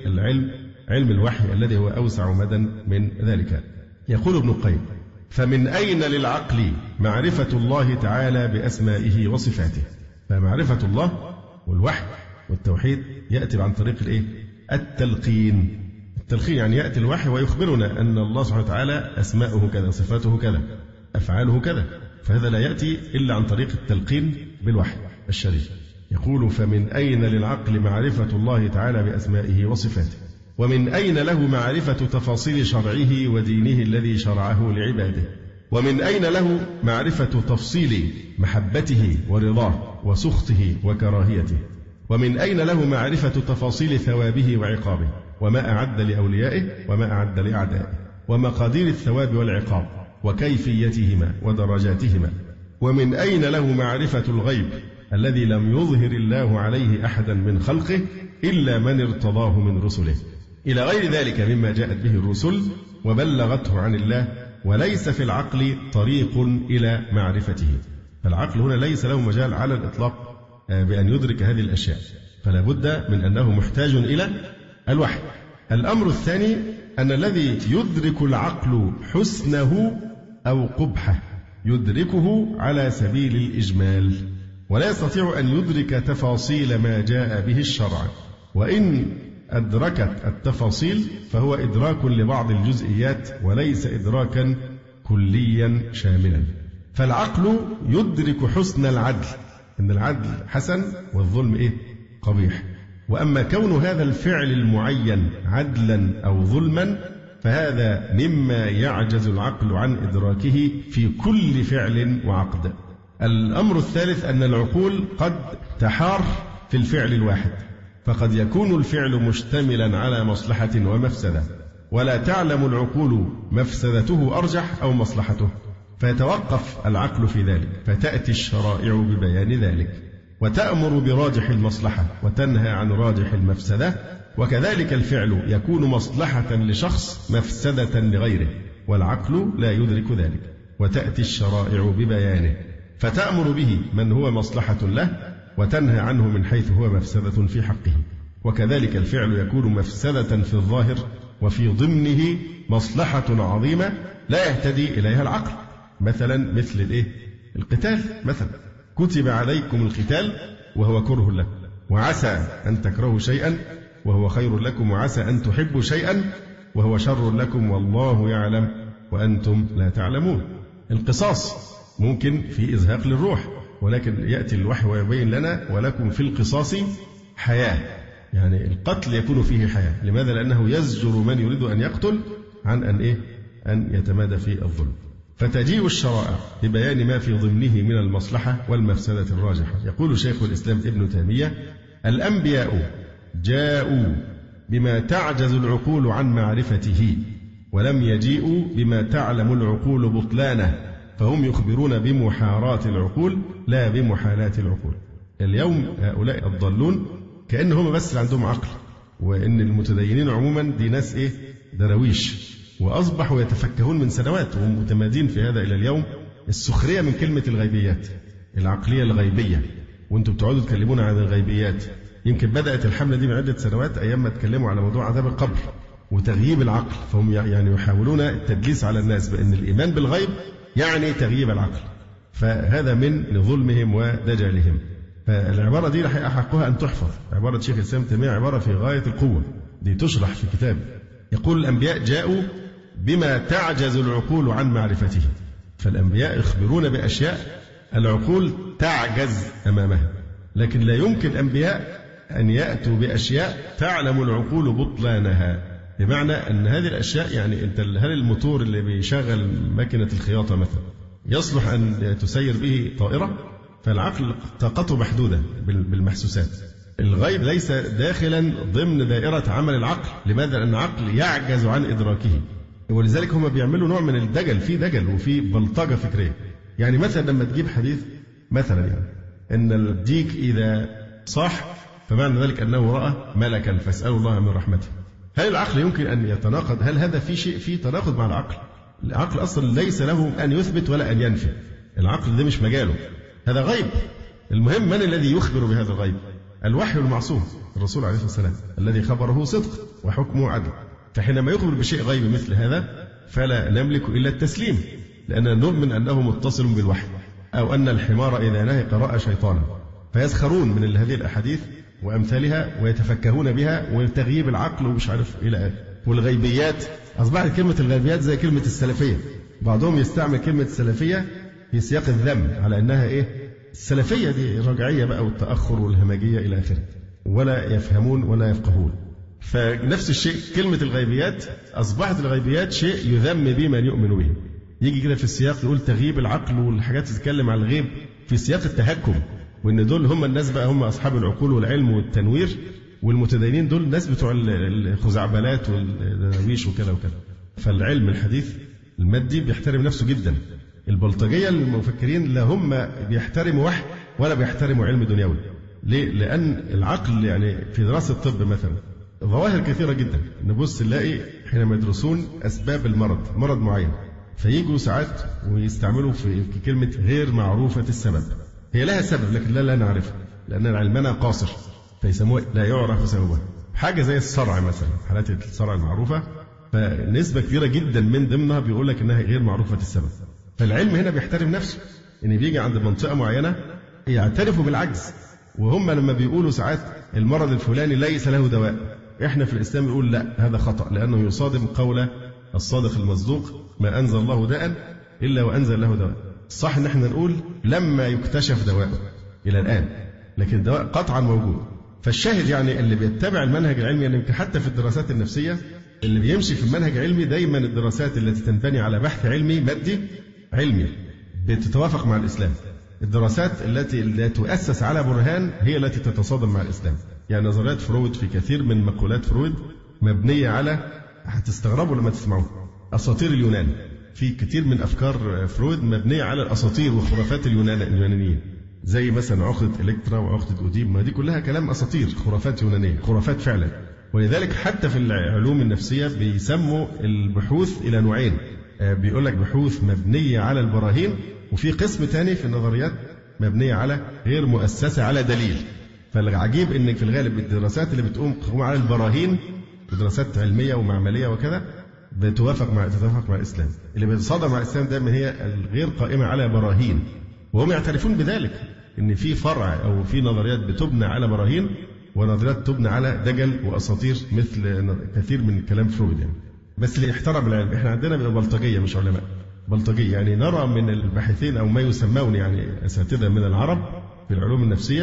علم الوحي الذي هو أوسع مدى من ذلك. يقول ابن القيم: فمن أين للعقل معرفة الله تعالى بأسمائه وصفاته؟ فمعرفة الله والوحي والتوحيد يأتي عن طريق التلقين. التلقين يعني يأتي الوحي ويخبرنا أن الله سبحانه وتعالى أسماؤه كذا، صفاته كذا، أفعاله كذا، فهذا لا يأتي إلا عن طريق التلقين بالوحي الشريف. يقول: فمن أين للعقل معرفة الله تعالى بأسمائه وصفاته؟ ومن أين له معرفة تفاصيل شرعه ودينه الذي شرعه لعباده؟ ومن أين له معرفة تفصيل محبته ورضاه وسخطه وكراهيته؟ ومن أين له معرفة تفاصيل ثوابه وعقابه، وما أعد لأوليائه وما أعد لأعدائه، ومقادير الثواب والعقاب وكيفيتهما ودرجاتهما؟ ومن أين له معرفة الغيب الذي لم يظهر الله عليه أحدا من خلقه إلا من ارتضاه من رسله، إلى غير ذلك مما جاءت به الرسل وبلغته عن الله، وليس في العقل طريق إلى معرفته. فالعقل هنا ليس له مجال على الإطلاق بأن يدرك هذه الأشياء، فلا بد من أنه محتاج إلى الوحي. الأمر الثاني أن الذي يدرك العقل حسنه أو قبحه يدركه على سبيل الإجمال، ولا يستطيع أن يدرك تفاصيل ما جاء به الشرع، وإن أدركت التفاصيل فهو إدراك لبعض الجزئيات وليس إدراكا كليا شاملا. فالعقل يدرك حسن العدل، إن العدل حسن والظلم قبيح. وأما كون هذا الفعل المعين عدلا أو ظلما فهذا مما يعجز العقل عن إدراكه في كل فعل وعقد. الأمر الثالث أن العقول قد تحار في الفعل الواحد، فقد يكون الفعل مشتملا على مصلحة ومفسدة، ولا تعلم العقول مفسدته أرجح أو مصلحته، فيتوقف العقل في ذلك، فتأتي الشرائع ببيان ذلك، وتأمر براجح المصلحة وتنهى عن راجح المفسدة. وكذلك الفعل يكون مصلحة لشخص مفسدة لغيره، والعقل لا يدرك ذلك، وتأتي الشرائع ببيانه، فتأمر به من هو مصلحة له وتنهى عنه من حيث هو مفسدة في حقه. وكذلك الفعل يكون مفسدة في الظاهر وفي ضمنه مصلحة عظيمة لا يهتدي إليها العقل، مثل القتال مثلا، كتب عليكم القتال وهو كره لكم، وعسى أن تكرهوا شيئا وهو خير لكم، وعسى أن تحبوا شيئا وهو شر لكم والله يعلم وأنتم لا تعلمون. القصاص ممكن في إزهاق للروح، ولكن يأتي الوحي ويبين لنا ولكم في القصاص حياة، يعني القتل يكون فيه حياة. لماذا؟ لأنه يزجر من يريد أن يقتل عن أن يتمادى في الظلم. فتجيء الشرائع ببيان ما في ضمنه من المصلحة والمفسدة الراجحة. يقول شيخ الإسلام ابن تيمية: الأنبياء جاءوا بما تعجز العقول عن معرفته، ولم يجيئوا بما تعلم العقول بطلانه، فهم يخبرون بمحارات العقول لا بمحالات العقول. اليوم هؤلاء الضالون كأنهم بس عندهم عقل، وإن المتدينين عموما دي ناس درويش، وأصبحوا يتفكهون من سنوات ومتمادين في هذا إلى اليوم. السخرية من كلمة الغيبيات، العقلية الغيبية، وأنتم بتقعدوا تكلمون عن الغيبيات. يمكن بدأت الحملة دي من عدة سنوات أيام ما تكلموا على موضوع عذاب القبر وتغييب العقل، فهم يعني يحاولون التدليس على الناس بأن الإيمان بالغيب يعني تغييب العقل، فهذا من ظلمهم ودجالهم. فالعبارة دي حقها أن تحفظ، عبارة شيخ الإسلام تيمية عبارة في غاية القوة، دي تشرح في كتاب. يقول: الأنبياء جاءوا بما تعجز العقول عن معرفته. فالأنبياء يخبرون بأشياء العقول تعجز أمامها، لكن لا يمكن الأنبياء أن يأتوا بأشياء تعلم العقول بطلانها. بمعنى أن هذه الأشياء، يعني أنت هل الموتور اللي بيشغل ماكينة الخياطة مثلا يصلح أن تسير به طائرة؟ فالعقل طاقته محدودة بالمحسوسات. الغيب ليس داخلا ضمن دائرة عمل العقل. لماذا؟ لأن العقل يعجز عن إدراكه، ولذلك هم بيعملوا نوع من الدجل، في دجل وفي بلطجة فكرية. يعني مثلا لما تجيب حديث مثلا يعني أن الديك إذا صاح فمعنى ذلك أنه رأى ملكا فاسألوا الله من رحمته. هل العقل يمكن أن يتناقض؟ هل هذا في شيء فيه تناقض مع العقل؟ العقل أصلا ليس له أن يثبت ولا أن ينفي، العقل ده مش مجاله، هذا غيب. المهم من الذي يخبر بهذا الغيب؟ الوحي المعصوم الرسول عليه الصلاة والسلام الذي خبره صدق وحكمه عدل. فحينما يخبر بشيء غيب مثل هذا فلا نملك إلا التسليم، لأننا نؤمن أنه متصل بالوحي، أو أن الحمار إذا نهق رأى شيطانا. فيسخرون من هذه الأحاديث وأمثالها ويتفكهون بها وتغييب العقل ومش عارف إلى آخره. والغيبيات أصبحت كلمة الغيبيات زي كلمة السلفية، بعضهم يستعمل كلمة السلفية في سياق الذم على أنها السلفية دي رجعية بقى والتأخر والهمجية إلى آخره، ولا يفهمون ولا يفقهون. فنفس الشيء كلمة الغيبيات، أصبحت الغيبيات شيء يذم به من يؤمن به. يجي كده في السياق يقول تغييب العقل والحاجات تتكلم عن الغيب في سياق التهكم، وإن دول هم الناس بقى هم أصحاب العقول والعلم والتنوير، والمتدينين دول ناس بتوع الخزعبلات والدرويش وكذا وكذا. فالعلم الحديث المادي بيحترم نفسه جدا. البلطجية المفكرين لا هم بيحترموا وحي ولا بيحترموا علم دنيوي. ليه؟ لأن العقل يعني في دراسة الطب مثلا ظواهر كثيرة جدا، نبص نلاقي حينما يدرسون أسباب مرض معين، فييجوا ساعات ويستعملوا في كلمة غير معروفة السبب. هي لها سبب لكن لا نعرفها، لأن علمنا قاصر، فيسموها لا يعرف سببها. حاجة زي الصرع مثلا، حالات الصرع المعروفة، فنسبة كبيرة جدا من ضمنها بيقول لك إنها غير معروفة السبب. فالعلم هنا بيحترم نفسه، إن بيجي عند منطقة معينة يعترفوا بالعجز. وهم لما بيقولوا ساعات المرض الفلاني ليس له دواء، إحنا في الإسلام نقول لا، هذا خطأ، لأنه يصادم قول الصادق المصدوق: ما أنزل الله داء إلا وأنزل له دواء. صح إن إحنا نقول لما يكتشف دواء إلى الآن، لكن الدواء قطعا موجود. فالشاهد يعني اللي بيتبع المنهج العلمي، يعني يمكن حتى في الدراسات النفسية اللي بيمشي في المنهج العلمي دايما الدراسات التي تنبني على بحث علمي مادي علمي بتتوافق مع الإسلام. الدراسات التي لا تؤسس على برهان هي التي تتصادم مع الإسلام. يعني نظريات فرويد، في كثير من مقولات فرويد مبنية على، هتستغربوا لما تسمعوه، أساطير اليونان. في كثير من أفكار فرويد مبنية على الأساطير وخرافات اليونانيين، زي مثلا عقدة إلكترا وعقدة أوديب، ما دي كلها كلام أساطير، خرافات يونانية، خرافات فعلا. ولذلك حتى في العلوم النفسية بيسموا البحوث إلى نوعين، بيقول لك بحوث مبنية على البراهين، وفي قسم تاني في النظريات مبنية على غير مؤسسة على دليل. فالعجيب إن في الغالب الدراسات اللي بتقوم على البراهين ودراسات علمية ومعملية وكذا تتوافق مع الإسلام. اللي بيتصادم مع الإسلام دائما هي الغير قائمة على براهين، وهم يعترفون بذلك، إن في فرع أو في نظريات بتبنى على براهين ونظريات تبنى على دجل وأساطير مثل كثير من كلام فرويد يعني. بس اللي يحترم العلم، إحنا عندنا بلطجية مش علماء، بلطجية. يعني نرى من الباحثين أو ما يسمون يعني أساتذة من العرب في العلوم النفسية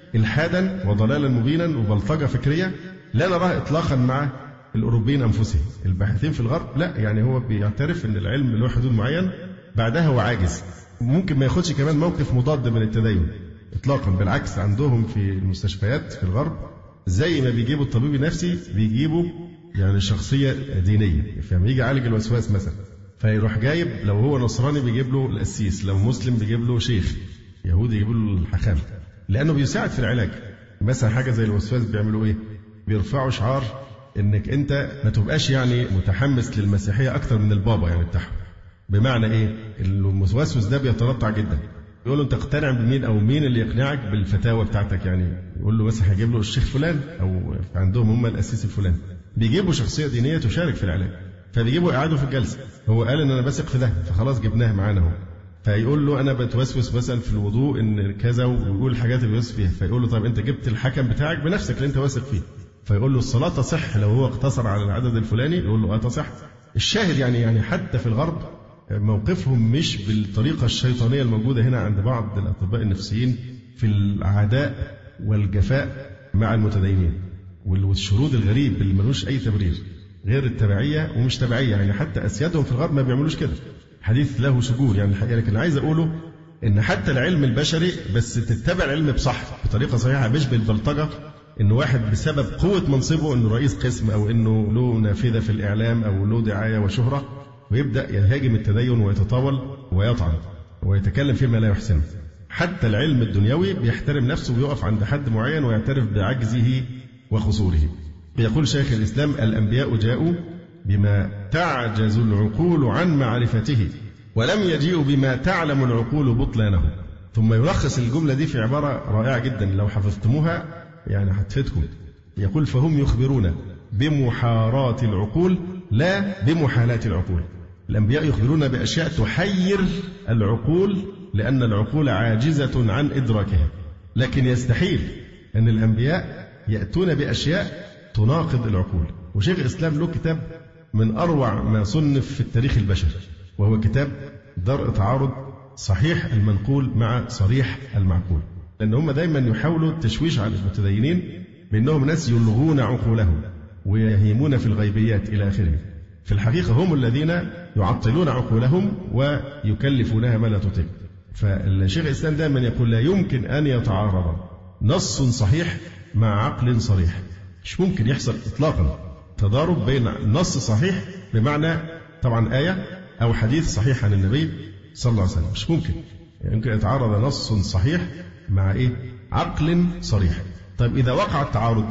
إلحادا وضلالا مبينا وبلطجة فكرية لا نراها إطلاقا مع الأوروبيين أنفسهم. الباحثين في الغرب لا، يعني هو بيعترف أن العلم له حدود معين بعدها هو عاجز، ممكن ما ياخدش كمان موقف مضاد من التدين إطلاقا. بالعكس عندهم في المستشفيات في الغرب زي ما بيجيبوا الطبيب النفسي بيجيبوا يعني شخصية دينية. فلما يجي يعالج الوسواس مثلا فيروح جايب لو هو نصراني بيجيب له القسيس، لو مسلم بيجيب له شيخ، يهودي يجيب له الحكام، لأنه بيساعد في العلاج. مثلا حاجة زي الوسواس بيعملوا إيه؟ بيرفعوا شعار إنك أنت ما تبقاش يعني متحمس للمسيحية أكتر من البابا يعني بتاعهم. بمعنى إيه؟ الموسوس ده بيتنطع جدا، يقول له أنت تقتنع بمين أو مين اللي يقنعك بالفتاوى بتاعتك. يعني يقول له مثلا هيجيب له الشيخ فلان أو عندهم هم القسيس الفلاني، بيجيبوا شخصية دينية تشارك في العلاج، فبيجيبوا يقعدوا في الجلسة. هو قال إن أنا بثق في ده فخلاص جبناه معانا هو. فيقول له أنا بتوسوس مثلا في الوضوء إن كذا، ويقول الحاجات اللي بيوسوس فيها. فيقول له طب أنت جبت الحكم بتاعك بنفسك اللي أنت واثق فيه. فيقول له الصلاة تصح لو هو اقتصر على العدد الفلاني، يقول له تصح. الشاهد يعني حتى في الغرب موقفهم مش بالطريقة الشيطانية الموجودة هنا عند بعض الأطباء النفسيين في العداء والجفاء مع المتدينين والشرود الغريب اللي ملوش أي تبرير غير التبعية ومش تبعية. يعني حتى أسيادهم في الغرب ما بيعملوش كده، حديث له شجور يعني الحقيقة. لكن عايز أقوله إن حتى العلم البشري بس تتبع العلم بصح بطريقة صحيحة، مش بالبلطجة. إن واحد بسبب قوة منصبه إنه رئيس قسم أو إنه له نافذة في الإعلام أو له دعاية وشهرة ويبدأ يهاجم التدين ويتطاول ويطعن ويتكلم فيما لا يحسنه. حتى العلم الدنيوي بيحترم نفسه ويقف عند حد معين ويعترف بعجزه وخسوره. يقول شيخ الإسلام الأنبياء جاءوا بما تعجز العقول عن معرفته ولم يجيئوا بما تعلم العقول بطلانه. ثم يلخص الجملة دي في عبارة رائعة جدا لو حفظتموها يعني هتفيدكم. يقول فهم يخبرون بمحارات العقول لا بمحالات العقول. الأنبياء يخبرون بأشياء تحير العقول لأن العقول عاجزة عن إدراكها، لكن يستحيل أن الأنبياء يأتون بأشياء تناقض العقول. وشيخ الإسلام له كتاب من أروع ما صنف في التاريخ البشري، وهو كتاب درء تعارض صحيح المنقول مع صريح المعقول. لأن هم دايما يحاولوا التشويش على المتدينين بأنهم ناس يلغون عقولهم ويهيمون في الغيبيات إلى آخره. في الحقيقة هم الذين يعطلون عقولهم ويكلفونها ما لا تطيق. فالشيخ الإسلام دائما يقول لا يمكن أن يتعارض نص صحيح مع عقل صريح. مش ممكن يحصل إطلاقا تضارب بين نص صحيح بمعنى طبعا آية أو حديث صحيح عن النبي صلى الله عليه وسلم، مش ممكن. يمكن يتعارض نص صحيح مع عقل صريح. طيب إذا وقع التعارض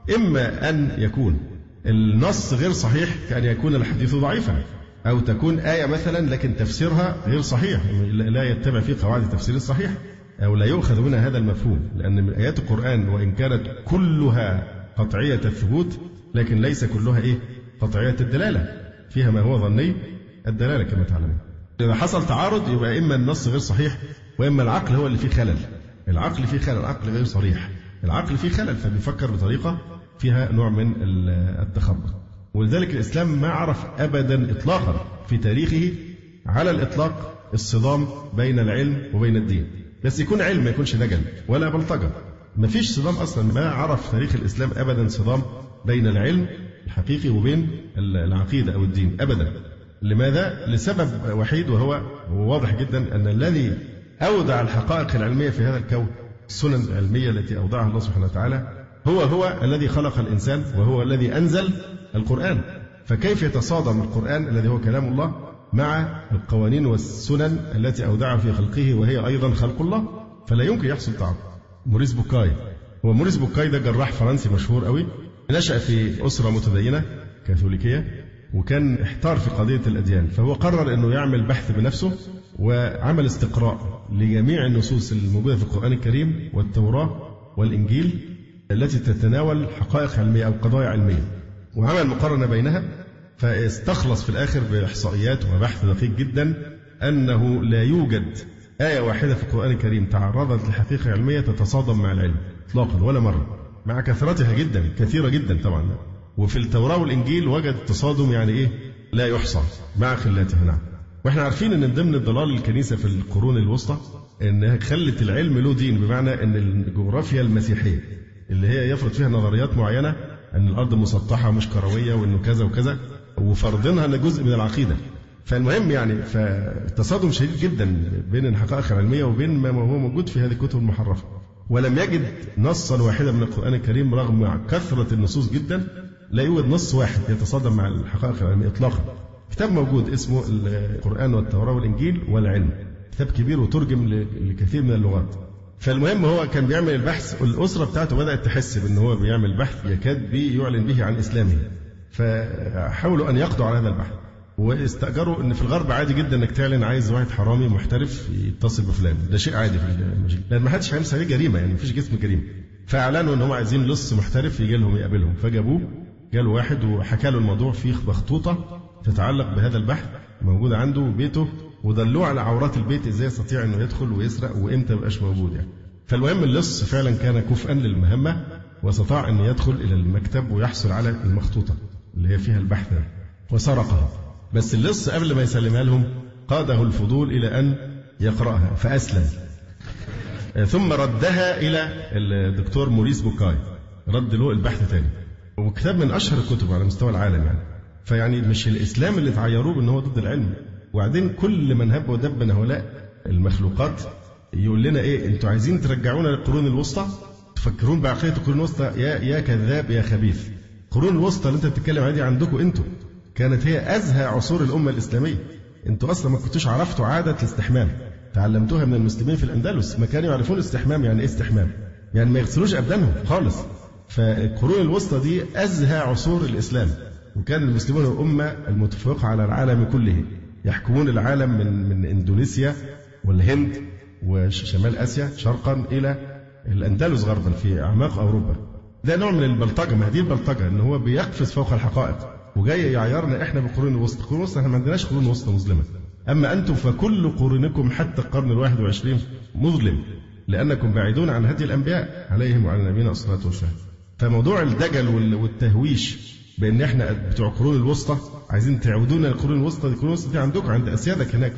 إما أن يكون النص غير صحيح كأن يكون الحديث ضعيفا، أو تكون آية مثلا لكن تفسيرها غير صحيح لا يتبع فيه قواعد التفسير الصحيح، أو لا يؤخذ منها هذا المفهوم. لأن من آيات القرآن وإن كانت كلها قطعية الثبوت لكن ليس كلها قطعية الدلالة، فيها ما هو ظني الدلالة كما تعلمون. إذا حصل تعارض يبقى إما النص غير صحيح وإما العقل هو اللي فيه خلل. العقل فيه خلل، العقل غير صريح، العقل فيه خلل فبيفكر بطريقة فيها نوع من التخبط. ولذلك الإسلام ما عرف أبدا إطلاقا في تاريخه على الإطلاق الصدام بين العلم وبين الدين، بس يكون علم ما يكونش دجل ولا بلطجة. ما فيش صدام أصلا، ما عرف تاريخ الإسلام أبدا صدام بين العلم الحقيقي وبين العقيدة أو الدين أبدا. لماذا؟ لسبب وحيد وهو واضح جدا أن الذي أودع الحقائق العلمية في هذا الكون، السنن العلمية التي أودعها الله سبحانه وتعالى، هو الذي خلق الإنسان وهو الذي أنزل القرآن. فكيف يتصادم القرآن الذي هو كلام الله مع القوانين والسنن التي أودعها في خلقه وهي أيضا خلق الله؟ فلا يمكن يحصل تعارض. موريس بوكاي، هو موريس بوكاي ده جراح فرنسي مشهور قوي، نشأ في أسرة متدينة كاثوليكية وكان احتار في قضية الأديان، فهو قرر أنه يعمل بحث بنفسه وعمل استقراء لجميع النصوص الموجودة في القرآن الكريم والتوراة والإنجيل التي تتناول حقائق علمية أو قضايا علمية، وعمل مقارنة بينها. فاستخلص في الآخر بإحصائيات وبحث دقيق جدا أنه لا يوجد آية واحدة في القرآن الكريم تعرضت لحقيقة علمية تتصادم مع العلم إطلاقا ولا مرة، مع كثرتها جدا كثيرة جدا طبعا. وفي التوراة والإنجيل وجد تصادم لا يحصى مع خلاتها. نعم. واحنا عارفين ان من ضمن ضلال الكنيسة في القرون الوسطى انها خلت العلم له دين، بمعنى ان الجغرافيا المسيحية اللي هي يفرض فيها نظريات معينة ان الارض مسطحة مش كروية وانه كذا وكذا، وفرضينها ان جزء من العقيدة. فالمهم يعني فتصادم شديد جدا بين الحقائق العلمية وبين ما هو موجود في هذه الكتب المحرفة. ولم يجد نصا واحدا من القرآن الكريم رغم كثرة النصوص جدا، لا يوجد نص واحد يتصادم مع الحقائق العلمية إطلاقا. كتاب موجود اسمه القرآن والتوراة والإنجيل والعلم، كتاب كبير وترجم لكثير من اللغات. فالمهم هو كان بيعمل البحث، والأسرة بتاعته بدأت تحس بأنه هو بيعمل بحث يكاد يعلن به عن إسلامه، فحاولوا أن يقضوا على هذا البحث، واستأجروا ان في الغرب عادي جدا انك تعلن عايز واحد حرامي محترف يتصل بفلان، ده شيء عادي في المجال، لان ما حدش هيمسك عليه جريمه، يعني مفيش جسم جريمه. فاعلنوا ان هم عايزين لص محترف يجي لهم يقابلهم، فجابوه، جاله واحد وحكى له الموضوع، فيه مخطوطه تتعلق بهذا البحث موجوده عنده بيته، ودلوه على عورات البيت ازاي يستطيع انه يدخل ويسرق وامتى ما يبقاش موجود يعني. فالمهم اللص فعلا كان كفءا للمهمه، واستطاع ان يدخل الى المكتب ويحصل على المخطوطه اللي هي فيها البحث ده وسرقها. بس اللص قبل ما يسلمها لهم قاده الفضول إلى أن يقرأها فأسلم، ثم ردها إلى الدكتور موريس بوكاي، رد له البحث تاني، وكتاب من أشهر الكتب على مستوى العالم يعني. فيعني مش الإسلام اللي تعيروه بأنه هو ضد العلم. وبعدين كل من هب ودب من هؤلاء المخلوقات يقول لنا إيه، أنتوا عايزين ترجعونا للقرون الوسطى، تفكرون بعقيدة القرون الوسطى، يا كذاب يا خبيث. القرون الوسطى اللي أنت بتتكلم عليها دي عندكم أنتوا كانت هي أزهى عصور الأمة الإسلامية. أنتوا أصلا ما كنتوش عرفتوا عادة الاستحمام، تعلمتوها من المسلمين في الأندلس، ما كانوا يعرفون الاستحمام. يعني إيه استحمام؟ يعني ما يغسلوش أبدانهم خالص. فالقرون الوسطى دي أزهى عصور الإسلام، وكان المسلمون الأمة المتفوقة على العالم كله، يحكمون العالم من إندونيسيا والهند وشمال آسيا شرقا إلى الأندلس غربا في أعماق أوروبا. ده نوع من البلطجة، ما هذه البلطجة إن هو بيقفز فوق الحقائق وجاي يعيرنا احنا بالقرون الوسطى. القرون الوسطى احنا ما عندناش قرون وسطى مظلمه، اما انتم فكل قرونكم حتى القرن ال21 مظلم، لانكم بعيدون عن هدي الانبياء عليهم وعلى نبينا الصلاه والسلام. فموضوع الدجل والتهويش بان احنا بتوع القرون الوسطى عايزين تعودونا للقرون الوسطى، القرون الوسطى دي عندكم عند اسيادك هناك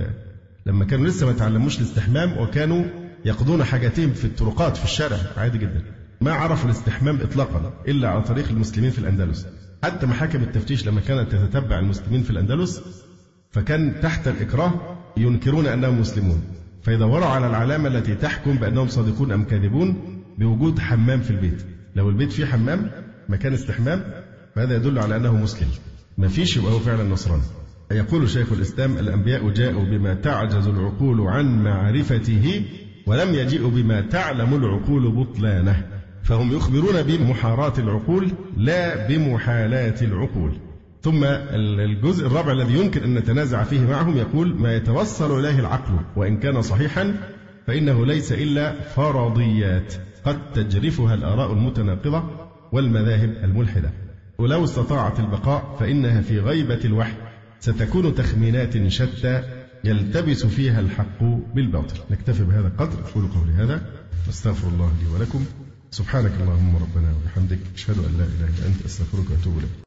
لما كانوا لسه ما تعلموش الاستحمام، وكانوا يقضون حاجاتهم في الطرقات في الشارع عادي جدا، ما عرفوا الاستحمام اطلاقا الا على طريق المسلمين في الاندلس. حتى محاكم التفتيش لما كانت تتتبع المسلمين في الأندلس فكان تحت الإكراه ينكرون أنهم مسلمون، فيدوروا على العلامة التي تحكم بأنهم صادقون أم كاذبون بوجود حمام في البيت. لو البيت فيه حمام مكان استحمام فهذا يدل على أنه مسلم، ما فيش يبقى هو فعلا نصراني. يقول شيخ الإسلام: الأنبياء جاءوا بما تعجز العقول عن معرفته، ولم يجيئوا بما تعلم العقول بطلانه، فهم يخبرون بمحارات العقول لا بمحالات العقول. ثم الجزء الرابع الذي يمكن أن نتنازع فيه معهم يقول: ما يتوصل إليه العقل وإن كان صحيحا فإنه ليس إلا فرضيات قد تجرفها الآراء المتناقضة والمذاهب الملحدة، ولو استطاعت البقاء فإنها في غيبة الوحي ستكون تخمينات شتى يلتبس فيها الحق بالباطل. نكتفي بهذا القدر، أقول قولي هذا واستغفر الله لي ولكم. سبحانك اللهم ربنا وبحمدك، أشهد أن لا إله إلا أنت، أستغفرك وأتوب إليك.